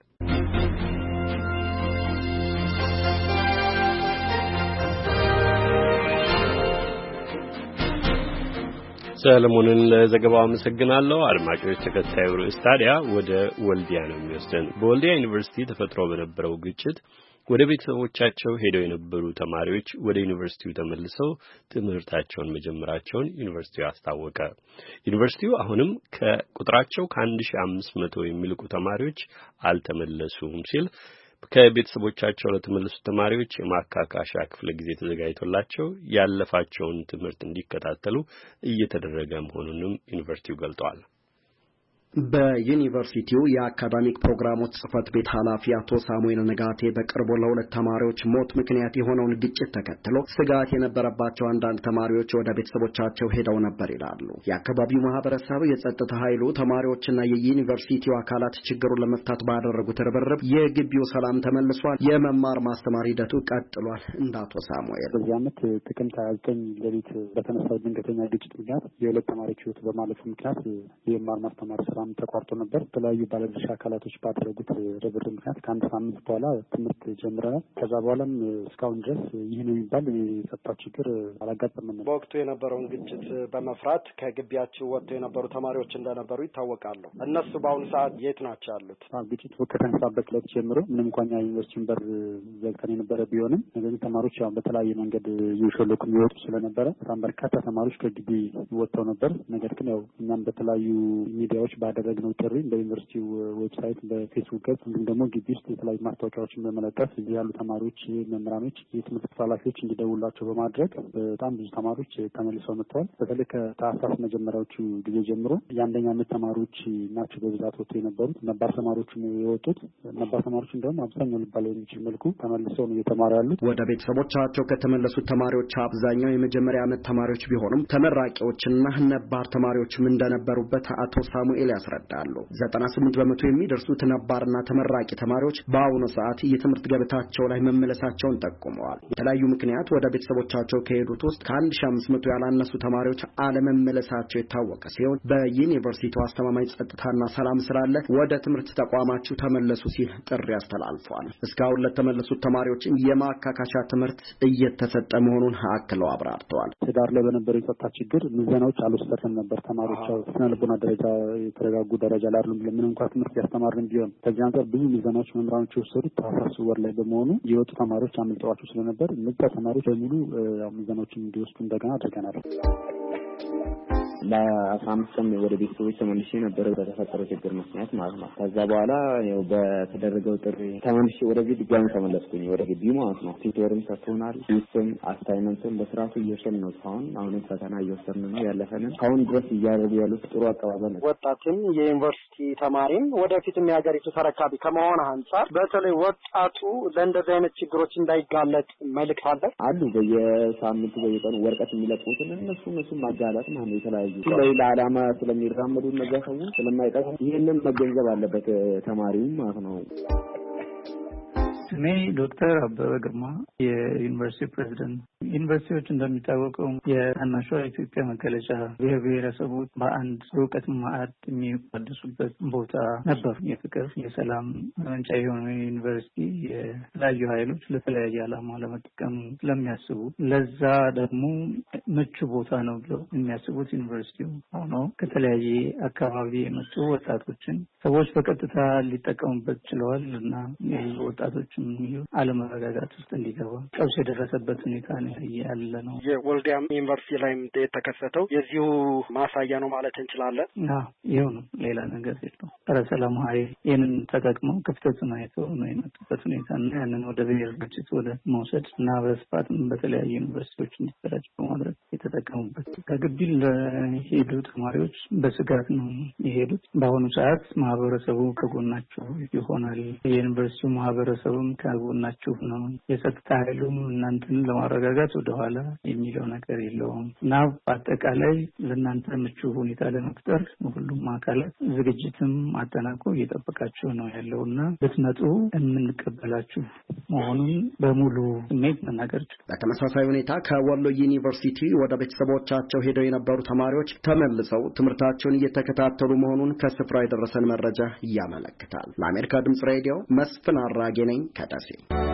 ሰለሞንን ለዘገባው አመሰግናለሁ። አድማጮች፣ ተከታዩ ርዕስ ታዲያ ወደ ወልዲያ ነው የሚወስደን። በወልዲያ ዩኒቨርሲቲ ተፈጥሮ በነበረው ግጭት ወደ ቤተሰቦቻቸው ሄደው የነበሩ ተማሪዎች ወደ ዩኒቨርሲቲው ተመልሰው ትምህርታቸውን መጀመራቸውን ዩኒቨርሲቲው አስታወቀ። ዩኒቨርሲቲው አሁንም ከቁጥራቸው ከአንድ ሺህ አምስት መቶ የሚልቁ ተማሪዎች አልተመለሱም ሲል ከቤተሰቦቻቸው ለተመለሱ ተማሪዎች የማካካሻ ክፍለ ጊዜ ተዘጋጅቶላቸው ያለፋቸውን ትምህርት እንዲከታተሉ እየተደረገ መሆኑንም ዩኒቨርሲቲው ገልጿል። በዩኒቨርሲቲው የአካዳሚክ ፕሮግራሞች ጽህፈት ቤት ኃላፊ አቶ ሳሙኤል ነጋቴ በቅርቡ ለሁለት ተማሪዎች ሞት ምክንያት የሆነውን ግጭት ተከትሎ ስጋት የነበረባቸው አንዳንድ ተማሪዎች ወደ ቤተሰቦቻቸው ሄደው ነበር ይላሉ። የአካባቢው ማህበረሰብ፣ የጸጥታ ኃይሉ፣ ተማሪዎችና የዩኒቨርሲቲው አካላት ችግሩን ለመፍታት ባደረጉት ርብርብ የግቢው ሰላም ተመልሷል። የመማር ማስተማር ሂደቱ ቀጥሏል። እንደ አቶ ሳሙኤል በዚህ ዓመት ጥቅምት ሃያ ዘጠኝ ሌሊት በተነሳው ድንገተኛ ግጭት ምክንያት የሁለት ተማሪዎች ህይወት በማለፉ ምክንያት የመማር ማስተማር ስራ ተቋርጦ ነበር። የተለያዩ ባለድርሻ አካላቶች ባደረጉት ርብርብ ምክንያት ከአንድ ሳምንት በኋላ ትምህርት ጀምረናል። ከዛ በኋላም እስካሁን ድረስ ይህ ነው የሚባል የጸጥታ ችግር አላጋጠመንም። በወቅቱ የነበረውን ግጭት በመፍራት ከግቢያቸው ወጥተው የነበሩ ተማሪዎች እንደነበሩ ይታወቃሉ። እነሱ በአሁኑ ሰዓት የት ናቸው ያሉት? ግጭት ከተነሳበት ዕለት ጀምሮ ምንም እንኳን ዩኒቨርሲቲውን በር ዘግተን የነበረ ቢሆንም ነገር ተማሪዎች ያው በተለያየ መንገድ እየሾለኩ የሚወጡ ስለነበረ በጣም በርካታ ተማሪዎች ከግቢ ወጥተው ነበር። ነገር ግን ያው እኛም በተለያዩ ሚዲያዎች ባደረግነው ጥሪ በዩኒቨርሲቲው ዌብሳይት በፌስቡክ ገጽ እንዲሁም ደግሞ ግቢ ውስጥ የተለያዩ ማስታወቂያዎችን በመለጠፍ እዚህ ያሉ ተማሪዎች፣ መምህራኖች፣ የትምህርት ክፍል ኃላፊዎች እንዲደውላቸው በማድረግ በጣም ብዙ ተማሪዎች ተመልሰው መጥተዋል። በተለይ ከታህሳስ መጀመሪያዎቹ ጊዜ ጀምሮ የአንደኛ ዓመት ተማሪዎች ናቸው በብዛት ወጥተው የነበሩት። ነባር ተማሪዎችም የወጡት ነባር ተማሪዎች እንደውም አብዛኛው ሊባል የሚችል መልኩ ተመልሰው ነው እየተማሩ ያሉት። ወደ ቤተሰቦቻቸው ከተመለሱት ተማሪዎች አብዛኛው የመጀመሪያ ዓመት ተማሪዎች ቢሆኑም ተመራቂዎችና ነባር ተማሪዎችም እንደነበሩበት አቶ ሳሙኤል ያስረዳሉ። ዘጠና ስምንት በመቶ የሚደርሱት ነባርና ተመራቂ ተማሪዎች በአሁኑ ሰዓት የትምህርት ገበታቸው ላይ መመለሳቸውን ጠቁመዋል። የተለያዩ ምክንያት ወደ ቤተሰቦቻቸው ከሄዱት ውስጥ ከአንድ ሺህ አምስት መቶ ያላነሱ ተማሪዎች አለመመለሳቸው የታወቀ ሲሆን በዩኒቨርሲቲው አስተማማኝ ጸጥታና ሰላም ስላለ ወደ ትምህርት ተቋማችሁ ተመለሱ ሲል ጥሪ አስተላልፏል። እስካሁን ለተመለሱት ተማሪዎችም የማካካሻ ትምህርት እየተሰጠ መሆኑን አክለው አብራርተዋል። ህዳር ላይ በነበረው የጸጥታ ችግር ምዘናዎች አልወሰድንም ነበር። ተማሪዎች ስነ ልቦና ደረጃ የተረጋጉ ደረጃ ላይ አይደሉም። ለምን እንኳን ትምህርት ያስተማርን ቢሆን ከዚህ አንጻር ብዙ ምዘናዎች መምህራኖች የወሰዱት ታህሳስ ወር ላይ በመሆኑ የወጡ ተማሪዎች አምልጠዋቸው ስለነበር እነዚያ ተማሪዎች በሙሉ ምዘናዎችን እንዲወስዱ እንደገና አድርገናል። ለአስራ አምስት ቀን ወደ ቤተሰቦች ተመልሼ ነበር በተፈጠረው ችግር ምክንያት ማለት ነው። ከዛ በኋላ ያው በተደረገው ጥሪ ተመልሼ ወደዚህ ድጋሚ ተመለስኩኝ ወደ ግቢው ማለት ነው። ቲቶርም ሰጥቶናል። ሲስተም አሳይመንትም በስርዓቱ እየወሰድን ነው። አሁን አሁንም ፈተና እየወሰድን ነው ያለፈንን አሁን ድረስ እያደረጉ ያሉት ጥሩ አቀባበል ነው። ወጣትም የዩኒቨርሲቲ ተማሪም ወደፊትም የሀገሪቱ ተረካቢ ከመሆን አንጻር በተለይ ወጣቱ ለእንደዚህ አይነት ችግሮች እንዳይጋለጥ መልዕክት አለ አሉ። በየሳምንቱ በየቀኑ ወረቀት የሚለቁትን እነሱ እነሱ ማጋለጥ ማለት የተለያዩ ለሌላ ዓላማ ስለሚራመዱ ነገር ሰው ስለማይጠቅም ይሄንን መገንዘብ አለበት ተማሪውም ማለት ነው። ስሜ ዶክተር አበበ ግርማ የዩኒቨርሲቲ ፕሬዝዳንት። ዩኒቨርሲቲዎች እንደሚታወቀው የታናሿ ኢትዮጵያ መገለጫ ብሔር ብሔረሰቦች በአንድ እውቀት ማዕድ የሚቋደሱበት ቦታ ነበር። የፍቅር የሰላም ምንጭ የሆነ ዩኒቨርሲቲ የተለያዩ ኃይሎች ለተለያየ ዓላማ ለመጠቀም ስለሚያስቡ ለዛ ደግሞ ምቹ ቦታ ነው ብለው የሚያስቡት ዩኒቨርሲቲው ሆኖ ከተለያየ አካባቢ የመጡ ወጣቶችን ሰዎች በቀጥታ ሊጠቀሙበት ችለዋል እና ወጣቶች አለመረጋጋት ውስጥ እንዲገባ ቀውስ የደረሰበት ሁኔታ ነው ያለ ነው። የወልዲያ ዩኒቨርሲቲ ላይ የተከሰተው የዚሁ ማሳያ ነው ማለት እንችላለን። አዎ ይኸው ነው፣ ሌላ ነገር የለው። ጸረ ሰላም ኃይል ይህንን ተጠቅመው ክፍተቱን አይተው ነው የመጡበት ሁኔታ እና ያንን ወደ ብሔር ግጭት ወደ መውሰድ እና በስፋትም በተለያዩ ዩኒቨርሲቲዎች እንዲሰራጭ በማድረግ የተጠቀሙበት። ከግቢ ለሄዱ ተማሪዎች በስጋት ነው የሄዱት። በአሁኑ ሰዓት ማህበረሰቡ ከጎናቸው ይሆናል፣ የዩኒቨርሲቲው ማህበረሰቡም ከጎናችሁ ነው፣ የጸጥታ ኃይሉም እናንተን ለማረጋጋት ወደኋላ የሚለው ነገር የለውም እና በአጠቃላይ ለእናንተ ምቹ ሁኔታ ለመፍጠር ሁሉም አካላት ዝግጅትም አጠናቆ እየጠበቃችሁ ነው ያለውና ብትመጡ የምንቀበላችሁ መሆኑን በሙሉ ስሜት መናገር ይችላል። በተመሳሳይ ሁኔታ ከወሎ ዩኒቨርሲቲ ወደ ቤተሰቦቻቸው ሄደው የነበሩ ተማሪዎች ተመልሰው ትምህርታቸውን እየተከታተሉ መሆኑን ከስፍራው የደረሰን መረጃ ያመለክታል። ለአሜሪካ ድምጽ ሬዲዮ መስፍን አራጌ ነኝ ከደሴ።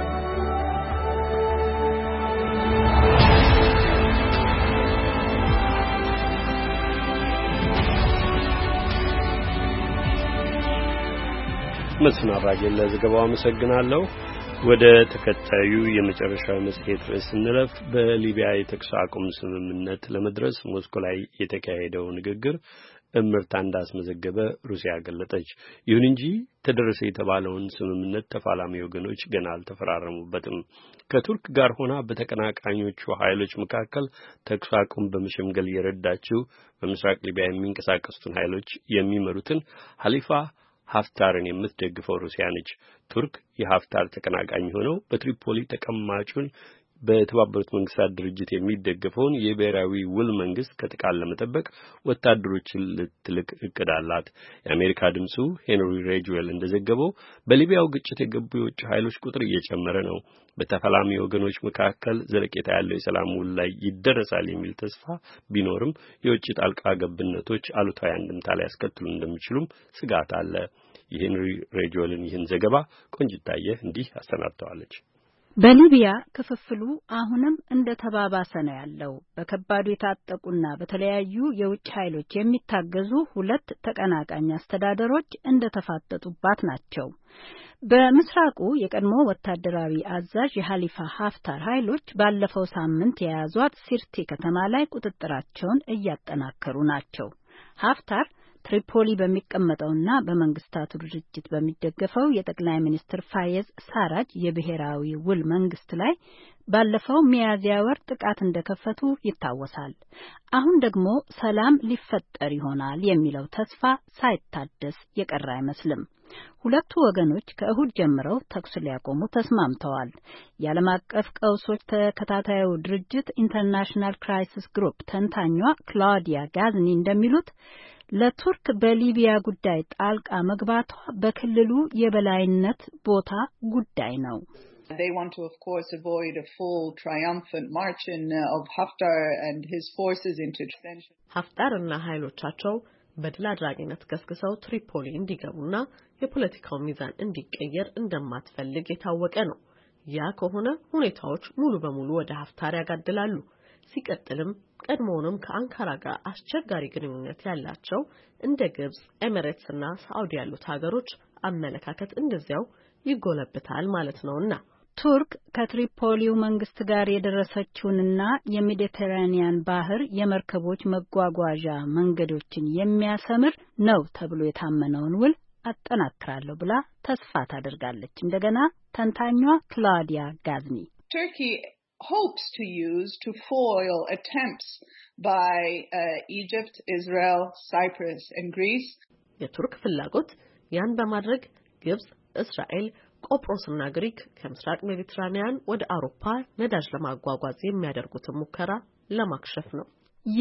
መስፍን አራጌ ለዘገባው አመሰግናለሁ። ወደ ተከታዩ የመጨረሻው መጽሔት ርዕስ እንለፍ። በሊቢያ የተኩስ አቁም ስምምነት ለመድረስ ሞስኮ ላይ የተካሄደው ንግግር እምርታ እንዳስመዘገበ ሩሲያ ገለጠች። ይሁን እንጂ ተደረሰ የተባለውን ስምምነት ተፋላሚ ወገኖች ገና አልተፈራረሙበትም። ከቱርክ ጋር ሆና በተቀናቃኞቹ ኃይሎች መካከል ተኩስ አቁም በመሸምገል የረዳችው በምስራቅ ሊቢያ የሚንቀሳቀሱትን ኃይሎች የሚመሩትን ሀሊፋ ሀፍታርን የምትደግፈው ሩሲያ ነች። ቱርክ የሀፍታር ተቀናቃኝ ሆነው በትሪፖሊ ተቀማጩን በተባበሩት መንግስታት ድርጅት የሚደገፈውን የብሔራዊ ውል መንግስት ከጥቃት ለመጠበቅ ወታደሮችን ልትልክ እቅድ አላት። የአሜሪካ ድምፁ ሄንሪ ሬጅዌል እንደዘገበው በሊቢያው ግጭት የገቡ የውጭ ኃይሎች ቁጥር እየጨመረ ነው። በተፋላሚ ወገኖች መካከል ዘለቄታ ያለው የሰላም ውል ላይ ይደረሳል የሚል ተስፋ ቢኖርም የውጭ ጣልቃ ገብነቶች አሉታዊ አንድምታ ላይ ያስከትሉ እንደሚችሉም ስጋት አለ። የሄንሪ ሬጅዌልን ይህን ዘገባ ቆንጅታየ እንዲህ አሰናድተዋለች። በሊቢያ ክፍፍሉ አሁንም እንደ ተባባሰ ነው ያለው። በከባዱ የታጠቁና በተለያዩ የውጭ ኃይሎች የሚታገዙ ሁለት ተቀናቃኝ አስተዳደሮች እንደ ተፋጠጡባት ናቸው። በምስራቁ የቀድሞ ወታደራዊ አዛዥ የሀሊፋ ሀፍታር ኃይሎች ባለፈው ሳምንት የያዟት ሲርቲ ከተማ ላይ ቁጥጥራቸውን እያጠናከሩ ናቸው። ሀፍታር ትሪፖሊ በሚቀመጠውና በመንግስታቱ ድርጅት በሚደገፈው የጠቅላይ ሚኒስትር ፋየዝ ሳራጅ የብሔራዊ ውል መንግስት ላይ ባለፈው ሚያዝያ ወር ጥቃት እንደከፈቱ ይታወሳል። አሁን ደግሞ ሰላም ሊፈጠር ይሆናል የሚለው ተስፋ ሳይታደስ የቀረ አይመስልም። ሁለቱ ወገኖች ከእሁድ ጀምረው ተኩስ ሊያቆሙ ተስማምተዋል። የዓለም አቀፍ ቀውሶች ተከታታዩ ድርጅት ኢንተርናሽናል ክራይሲስ ግሩፕ ተንታኟ ክላውዲያ ጋዝኒ እንደሚሉት ለቱርክ በሊቢያ ጉዳይ ጣልቃ መግባቷ በክልሉ የበላይነት ቦታ ጉዳይ ነው። They want to, of course, avoid a full triumphant march in, uh, of Haftar and his forces into detention. Haftar እና ኃይሎቻቸው በድል አድራጊነት ገስግሰው ትሪፖሊ እንዲገቡና የፖለቲካው ሚዛን እንዲቀየር እንደማትፈልግ የታወቀ ነው። ያ ከሆነ ሁኔታዎች ሙሉ በሙሉ ወደ ሀፍታር ያጋድላሉ። ሲቀጥልም ቀድሞውንም ከአንካራ ጋር አስቸጋሪ ግንኙነት ያላቸው እንደ ግብጽ፣ ኤሚሬትስ እና ሳዑዲ ያሉት ሀገሮች አመለካከት እንደዚያው ይጎለብታል ማለት ነውና ቱርክ ከትሪፖሊው መንግስት ጋር የደረሰችውንና የሜዲተራኒያን ባህር የመርከቦች መጓጓዣ መንገዶችን የሚያሰምር ነው ተብሎ የታመነውን ውል አጠናክራለሁ ብላ ተስፋ ታደርጋለች። እንደገና ተንታኟ ክላውዲያ ጋዝኒ Turkey hopes to use to foil attempts by uh, Egypt, Israel, Cyprus and Greece. የቱርክ ፍላጎት ያን በማድረግ ግብጽ፣ እስራኤል፣ ቆጵሮስና ግሪክ ከምስራቅ ሜዲትራኒያን ወደ አውሮፓ ነዳጅ ለማጓጓዝ የሚያደርጉትን ሙከራ ለማክሸፍ ነው።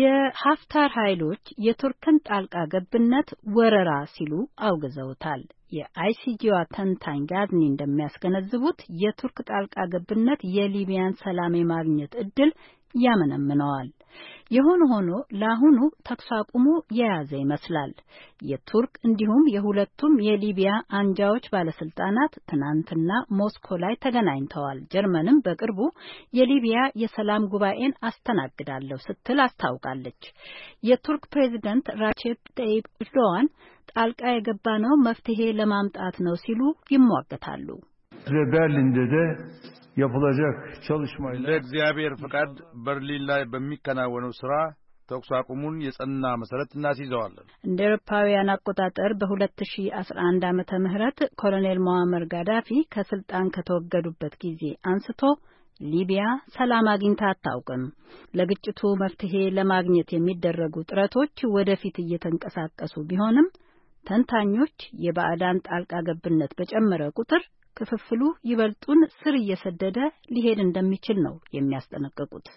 የሀፍታር ኃይሎች የቱርክን ጣልቃ ገብነት ወረራ ሲሉ አውግዘውታል። የአይሲጂዋ ተንታኝ ጋዝኒ እንደሚያስገነዝቡት የቱርክ ጣልቃ ገብነት የሊቢያን ሰላም የማግኘት እድል ያመነምነዋል። የሆነ ሆኖ ለአሁኑ ተኩስ አቁሙ የያዘ ይመስላል። የቱርክ እንዲሁም የሁለቱም የሊቢያ አንጃዎች ባለስልጣናት ትናንትና ሞስኮ ላይ ተገናኝተዋል። ጀርመንም በቅርቡ የሊቢያ የሰላም ጉባኤን አስተናግዳለሁ ስትል አስታውቃለች። የቱርክ ፕሬዝዳንት ራቼፕ ታይፕ ኤርዶዋን ጣልቃ የገባነው መፍትሄ ለማምጣት ነው ሲሉ ይሟገታሉ። በርሊን'de de yapılacak çalışmayla ለእግዚአብሔር ፍቃድ በርሊን ላይ በሚከናወነው ስራ ተኩስ አቁሙን የጸና መሰረት እናስይዘዋለን። እንደ አውሮፓውያን አቆጣጠር በ2011 ዓመተ ምህረት ኮሎኔል ሙአመር ጋዳፊ ከስልጣን ከተወገዱበት ጊዜ አንስቶ ሊቢያ ሰላም አግኝታ አታውቅም። ለግጭቱ መፍትሄ ለማግኘት የሚደረጉ ጥረቶች ወደፊት እየተንቀሳቀሱ ቢሆንም ተንታኞች የባዕዳን ጣልቃ ገብነት በጨመረ ቁጥር ክፍፍሉ ይበልጡን ስር እየሰደደ ሊሄድ እንደሚችል ነው የሚያስጠነቅቁት።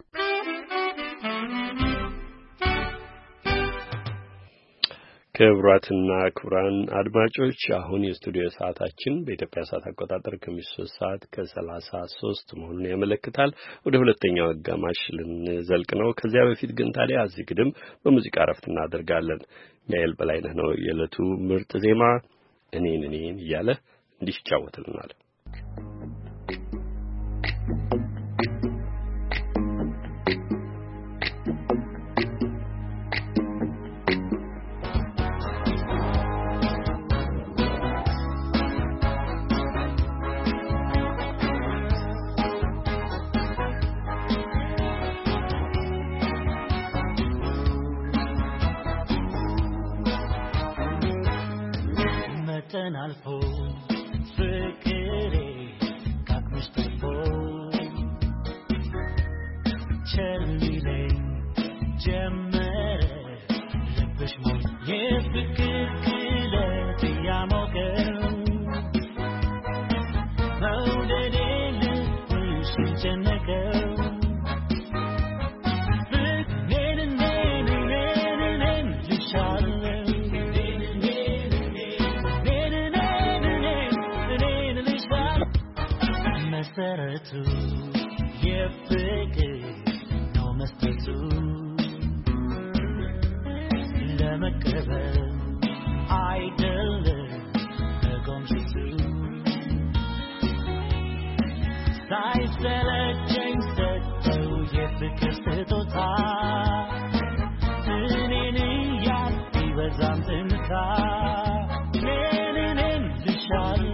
ክቡራትና ክቡራን አድማጮች አሁን የስቱዲዮ ሰዓታችን በኢትዮጵያ ሰዓት አቆጣጠር ከምሽቱ ሶስት ሰዓት ከሰላሳ ሶስት መሆኑን ያመለክታል። ወደ ሁለተኛው አጋማሽ ልንዘልቅ ነው። ከዚያ በፊት ግን ታዲያ እዚህ ግድም በሙዚቃ ረፍት እናደርጋለን። ሚካኤል በላይነህ ነው የዕለቱ ምርጥ ዜማ እኔን እኔን እያለ እንዲህ ይጫወትልናል። Alpo fikri kalkmış tufo çelile cemere lepiş mo ye fikir kile tiyamo gel mavdele uyuşun cenege መሰረቱ የፍቅር ነው መስጠቱ ለመቀበል አይደለም ለጎምሽቱ ሳይሰለቸኝ ሰጠው የፍቅር ስጦታ እኔን እያል ቢበዛም ዝምታ እኔን ልሻለሁ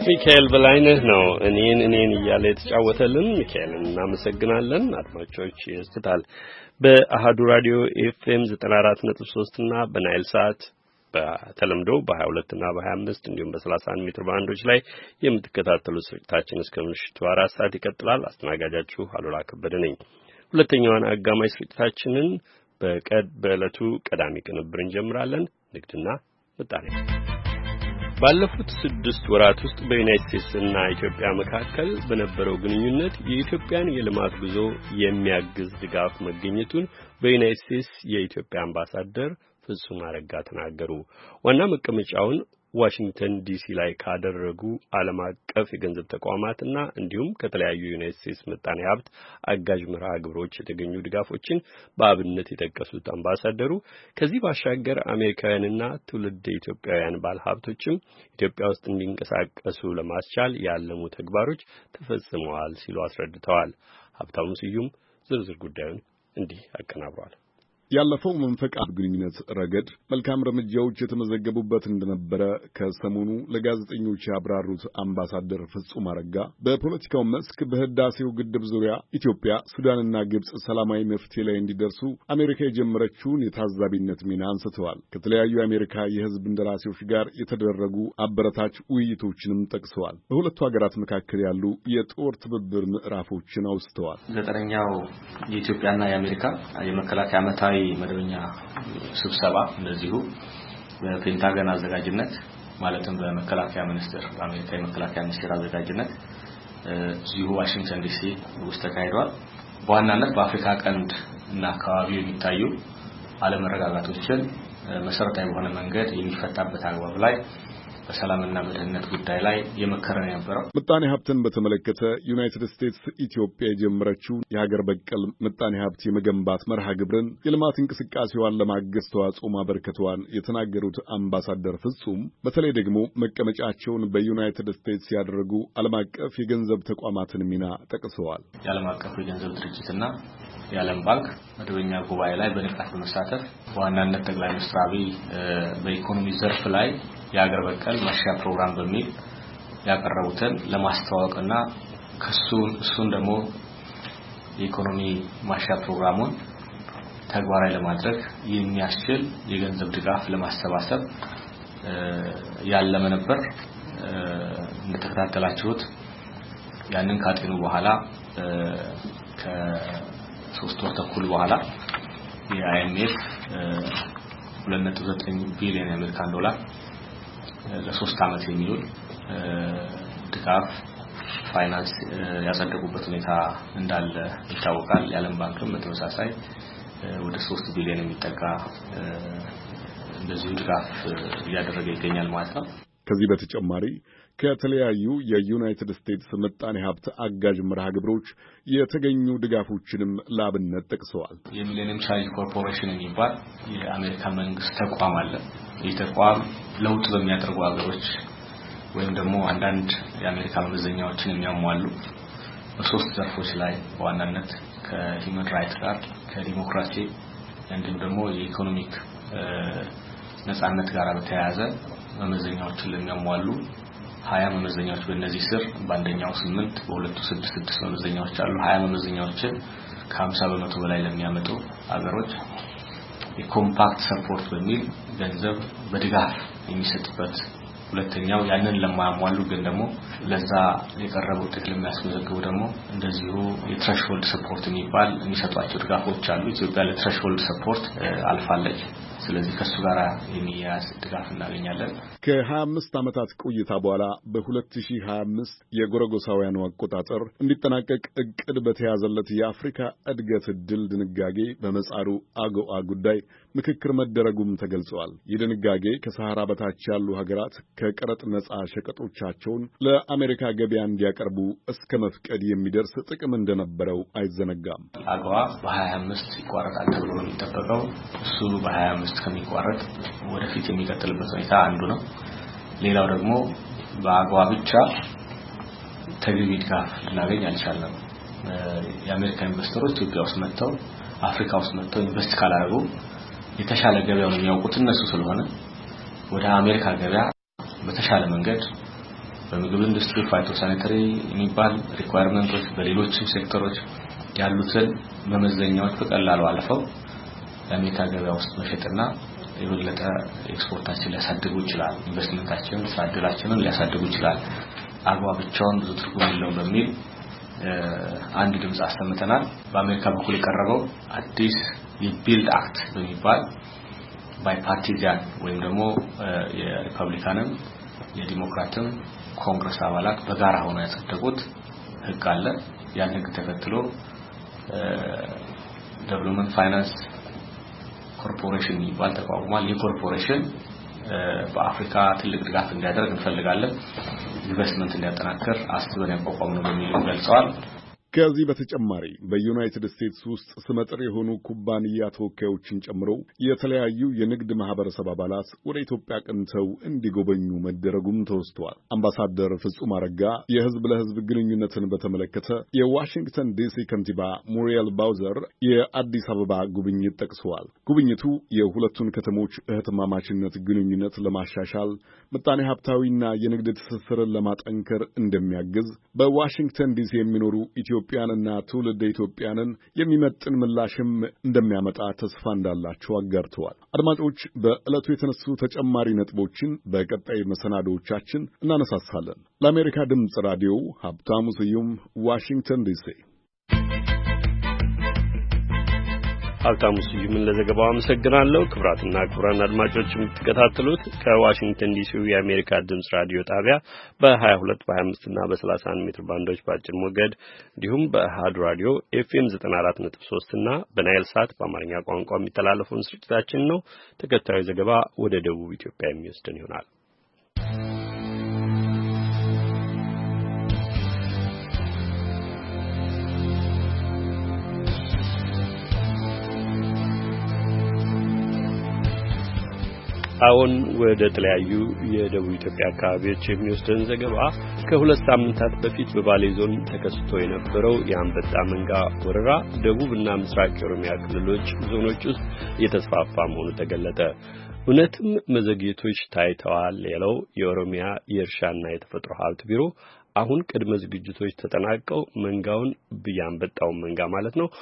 ሚካኤል በላይነህ ነው እኔን እኔን እያለ የተጫወተልን። ሚካኤልን እናመሰግናለን። አድማጮች ይስታል በአሃዱ ራዲዮ ኤፍኤም ዘጠና አራት ነጥብ ሶስት እና በናይል ሳት በተለምዶ በ22 እና በ25 እንዲሁም በ31 ሜትር ባንዶች ላይ የምትከታተሉት ስርጭታችን እስከ ምሽቱ አራት ሰዓት ይቀጥላል። አስተናጋጃችሁ አሉላ ከበደ ነኝ። ሁለተኛውን አጋማሽ ስርጭታችንን በቀድ በዕለቱ ቀዳሚ ቅንብር እንጀምራለን። ንግድና ምጣኔ ባለፉት ስድስት ወራት ውስጥ በዩናይትድ ስቴትስ እና ኢትዮጵያ መካከል በነበረው ግንኙነት የኢትዮጵያን የልማት ጉዞ የሚያግዝ ድጋፍ መገኘቱን በዩናይትድ ስቴትስ የኢትዮጵያ አምባሳደር ፍጹም አረጋ ተናገሩ። ዋና መቀመጫውን ዋሽንግተን ዲሲ ላይ ካደረጉ ዓለም አቀፍ የገንዘብ ተቋማትና እንዲሁም ከተለያዩ ዩናይትድ ስቴትስ ምጣኔ ሀብት አጋዥ መርሃ ግብሮች የተገኙ ድጋፎችን በአብነት የጠቀሱት አምባሳደሩ ከዚህ ባሻገር አሜሪካውያንና ትውልድ ኢትዮጵያውያን ባለሀብቶችም ኢትዮጵያ ውስጥ እንዲንቀሳቀሱ ለማስቻል ያለሙ ተግባሮች ተፈጽመዋል ሲሉ አስረድተዋል። ሀብታሙ ስዩም ዝርዝር ጉዳዩን እንዲህ አቀናብሯል። ያለፈው መንፈቅ ግንኙነት ረገድ መልካም እርምጃዎች የተመዘገቡበት እንደነበረ ከሰሞኑ ለጋዜጠኞች ያብራሩት አምባሳደር ፍጹም አረጋ በፖለቲካው መስክ በህዳሴው ግድብ ዙሪያ ኢትዮጵያ፣ ሱዳንና ግብጽ ሰላማዊ መፍትሄ ላይ እንዲደርሱ አሜሪካ የጀመረችውን የታዛቢነት ሚና አንስተዋል። ከተለያዩ የአሜሪካ የህዝብ እንደራሴዎች ጋር የተደረጉ አበረታች ውይይቶችንም ጠቅሰዋል። በሁለቱ ሀገራት መካከል ያሉ የጦር ትብብር ምዕራፎችን አውስተዋል። ዘጠነኛው የኢትዮጵያና የአሜሪካ የመከላከያ ዓመታዊ መደበኛ ስብሰባ እንደዚሁ በፔንታገን አዘጋጅነት ማለትም በመከላከያ ሚኒስቴር በአሜሪካ የመከላከያ ሚኒስቴር አዘጋጅነት እዚሁ ዋሽንግተን ዲሲ ውስጥ ተካሂዷል። በዋናነት በአፍሪካ ቀንድ እና አካባቢው የሚታዩ አለመረጋጋቶችን መሰረታዊ በሆነ መንገድ የሚፈታበት አግባብ ላይ በሰላምና በደህንነት ጉዳይ ላይ የመከረን የነበረው ምጣኔ ሀብትን በተመለከተ ዩናይትድ ስቴትስ ኢትዮጵያ የጀመረችው የሀገር በቀል ምጣኔ ሀብት የመገንባት መርሃ ግብርን የልማት እንቅስቃሴዋን ለማገዝ ተዋጽኦ ማበርከቷን የተናገሩት አምባሳደር ፍጹም በተለይ ደግሞ መቀመጫቸውን በዩናይትድ ስቴትስ ያደረጉ ዓለም አቀፍ የገንዘብ ተቋማትን ሚና ጠቅሰዋል። የዓለም አቀፍ የገንዘብ ድርጅትና የዓለም ባንክ መደበኛ ጉባኤ ላይ በንቃት በመሳተፍ በዋናነት ጠቅላይ ሚኒስትር አብይ በኢኮኖሚ ዘርፍ ላይ የሀገር በቀል ማሻሻያ ፕሮግራም በሚል ያቀረቡትን ለማስተዋወቅና ከሱን እሱን ደግሞ የኢኮኖሚ ማሻሻያ ፕሮግራሙን ተግባራዊ ለማድረግ የሚያስችል የገንዘብ ድጋፍ ለማሰባሰብ ያለመ ነበር። እንደተከታተላችሁት ያንን ካጤኑ በኋላ ከሶስት ወር ተኩል በኋላ የአይኤምኤፍ ሁለት ነጥብ ዘጠኝ ቢሊዮን የአሜሪካን ዶላር ለሶስት አመት የሚውል ድጋፍ ፋይናንስ ያጸደቁበት ሁኔታ እንዳለ ይታወቃል። የዓለም ባንክም በተመሳሳይ ወደ ሶስት ቢሊዮን የሚጠጋ እንደዚሁ ድጋፍ እያደረገ ይገኛል ማለት ነው። ከዚህ በተጨማሪ ከተለያዩ የዩናይትድ ስቴትስ ምጣኔ ሀብት አጋዥ መርሃ ግብሮች የተገኙ ድጋፎችንም ለአብነት ጠቅሰዋል። የሚሌኒየም ቻሌንጅ ኮርፖሬሽን የሚባል የአሜሪካ መንግስት ተቋም አለ። ይህ ተቋም ለውጥ በሚያደርጉ ሀገሮች ወይም ደግሞ አንዳንድ የአሜሪካ መመዘኛዎችን የሚያሟሉ በሶስት ዘርፎች ላይ በዋናነት ከሂውመን ራይትስ ጋር ከዲሞክራሲ እንዲሁም ደግሞ የኢኮኖሚክ ነጻነት ጋር በተያያዘ መመዘኛዎችን ለሚያሟሉ ሀያ መመዘኛዎች በእነዚህ ስር በአንደኛው ስምንት በሁለቱ ስድስት ስድስት መመዘኛዎች አሉ። ሀያ መመዘኛዎችን ከሀምሳ በመቶ በላይ ለሚያመጡ ሀገሮች የኮምፓክት ሰፖርት በሚል ገንዘብ በድጋፍ የሚሰጥበት፣ ሁለተኛው ያንን ለማያሟሉ ግን ደግሞ ለዛ የቀረቡ ውጤት ለሚያስመዘግቡ ደግሞ እንደዚሁ የትሬሽሆልድ ሰፖርት የሚባል የሚሰጧቸው ድጋፎች አሉ። ኢትዮጵያ ለትሬሽሆልድ ሰፖርት አልፋለች። ስለዚህ ከሱ ጋር የሚያያዝ ድጋፍ እናገኛለን። ከሀያ አምስት ዓመታት ቆይታ በኋላ በ2025 የጎረጎሳውያኑ አቆጣጠር እንዲጠናቀቅ እቅድ በተያዘለት የአፍሪካ እድገት ዕድል ድንጋጌ በመጻሩ አጎአ ጉዳይ ምክክር መደረጉም ተገልጿል። ይህ ድንጋጌ ከሰሃራ በታች ያሉ ሀገራት ከቀረጥ ነጻ ሸቀጦቻቸውን ለአሜሪካ ገበያ እንዲያቀርቡ እስከ መፍቀድ የሚደርስ ጥቅም እንደነበረው አይዘነጋም። አጎአ በሀያ አምስት ይቋረጣል ተብሎ ነው የሚጠበቀው። እሱ በሀያ አምስት ከሚቋረጥ ወደፊት የሚቀጥልበት ሁኔታ አንዱ ነው። ሌላው ደግሞ በአጎአ ብቻ ተገቢ ድጋፍ ልናገኝ አልቻለም። የአሜሪካ ኢንቨስተሮች ኢትዮጵያ ውስጥ መጥተው አፍሪካ ውስጥ መጥተው ኢንቨስት ካላደረጉ የተሻለ ገበያውን የሚያውቁት እነሱ ስለሆነ ወደ አሜሪካ ገበያ በተሻለ መንገድ በምግብ ኢንዱስትሪ ፋይቶሳኒተሪ የሚባል ሪኳየርመንቶች በሌሎችም ሴክተሮች ያሉትን መመዘኛዎች በቀላሉ አልፈው ለአሜሪካ ገበያ ውስጥ መሸጥና የበለጠ ኤክስፖርታችን ሊያሳድጉ ይችላል፣ ኢንቨስትመንታችንን ሳድላችንን ሊያሳድጉ ይችላል። አግባ ብቻውን ብዙ ትርጉም የለውም በሚል አንድ ድምጽ አሰምተናል። በአሜሪካ በኩል የቀረበው አዲስ የቢልድ አክት በሚባል ባይፓርቲዛን ወይም ደግሞ የሪፐብሊካንም የዲሞክራትም ኮንግረስ አባላት በጋራ ሆነው ያጸደቁት ህግ አለ። ያን ህግ ተከትሎ ዴቨሎፕመንት ፋይናንስ ኮርፖሬሽን ይባል ተቋቁሟል። የኮርፖሬሽን በአፍሪካ ትልቅ ድጋፍ እንዲያደርግ እንፈልጋለን፣ ኢንቨስትመንት እንዲያጠናክር አስበን ያቋቋምነው በሚል ገልጸዋል። ከዚህ በተጨማሪ በዩናይትድ ስቴትስ ውስጥ ስመጥር የሆኑ ኩባንያ ተወካዮችን ጨምሮ የተለያዩ የንግድ ማህበረሰብ አባላት ወደ ኢትዮጵያ ቀንተው እንዲጎበኙ መደረጉም ተወስቷል። አምባሳደር ፍጹም አረጋ የህዝብ ለህዝብ ግንኙነትን በተመለከተ የዋሽንግተን ዲሲ ከንቲባ ሙሪየል ባውዘር የአዲስ አበባ ጉብኝት ጠቅሰዋል። ጉብኝቱ የሁለቱን ከተሞች እህትማማችነት ግንኙነት ለማሻሻል ምጣኔ ሀብታዊና የንግድ ትስስርን ለማጠንከር እንደሚያግዝ በዋሽንግተን ዲሲ የሚኖሩ ኢትዮጵያውያንና ትውልደ ኢትዮጵያንን የሚመጥን ምላሽም እንደሚያመጣ ተስፋ እንዳላቸው አጋርተዋል። አድማጮች፣ በዕለቱ የተነሱ ተጨማሪ ነጥቦችን በቀጣይ መሰናዶዎቻችን እናነሳሳለን። ለአሜሪካ ድምፅ ራዲዮ ሀብታሙ ስዩም ዋሽንግተን ዲሲ። ሀብታሙ ስዩምን ለዘገባው አመሰግናለሁ። ክቡራትና ክቡራን አድማጮች የምትከታተሉት ከዋሽንግተን ዲሲው የአሜሪካ ድምጽ ራዲዮ ጣቢያ በ22 በ25 እና በ31 ሜትር ባንዶች በአጭር ሞገድ እንዲሁም በአሃዱ ራዲዮ ኤፍኤም ዘጠና አራት ነጥብ ሶስት እና በናይል ሳት በአማርኛ ቋንቋ የሚተላለፈውን ስርጭታችን ነው። ተከታዩ ዘገባ ወደ ደቡብ ኢትዮጵያ የሚወስድን ይሆናል። አሁን ወደ ተለያዩ የደቡብ ኢትዮጵያ አካባቢዎች የሚወስደን ዘገባ ከሁለት ሳምንታት በፊት በባሌ ዞን ተከስቶ የነበረው የአንበጣ መንጋ ወረራ ደቡብና ምስራቅ ኦሮሚያ ክልሎች ዞኖች ውስጥ እየተስፋፋ መሆኑ ተገለጠ። እውነትም መዘግየቶች ታይተዋል ያለው የኦሮሚያ የእርሻና የተፈጥሮ ሀብት ቢሮ አሁን ቅድመ ዝግጅቶች ተጠናቀው መንጋውን በያንበጣው መንጋ ማለት ነው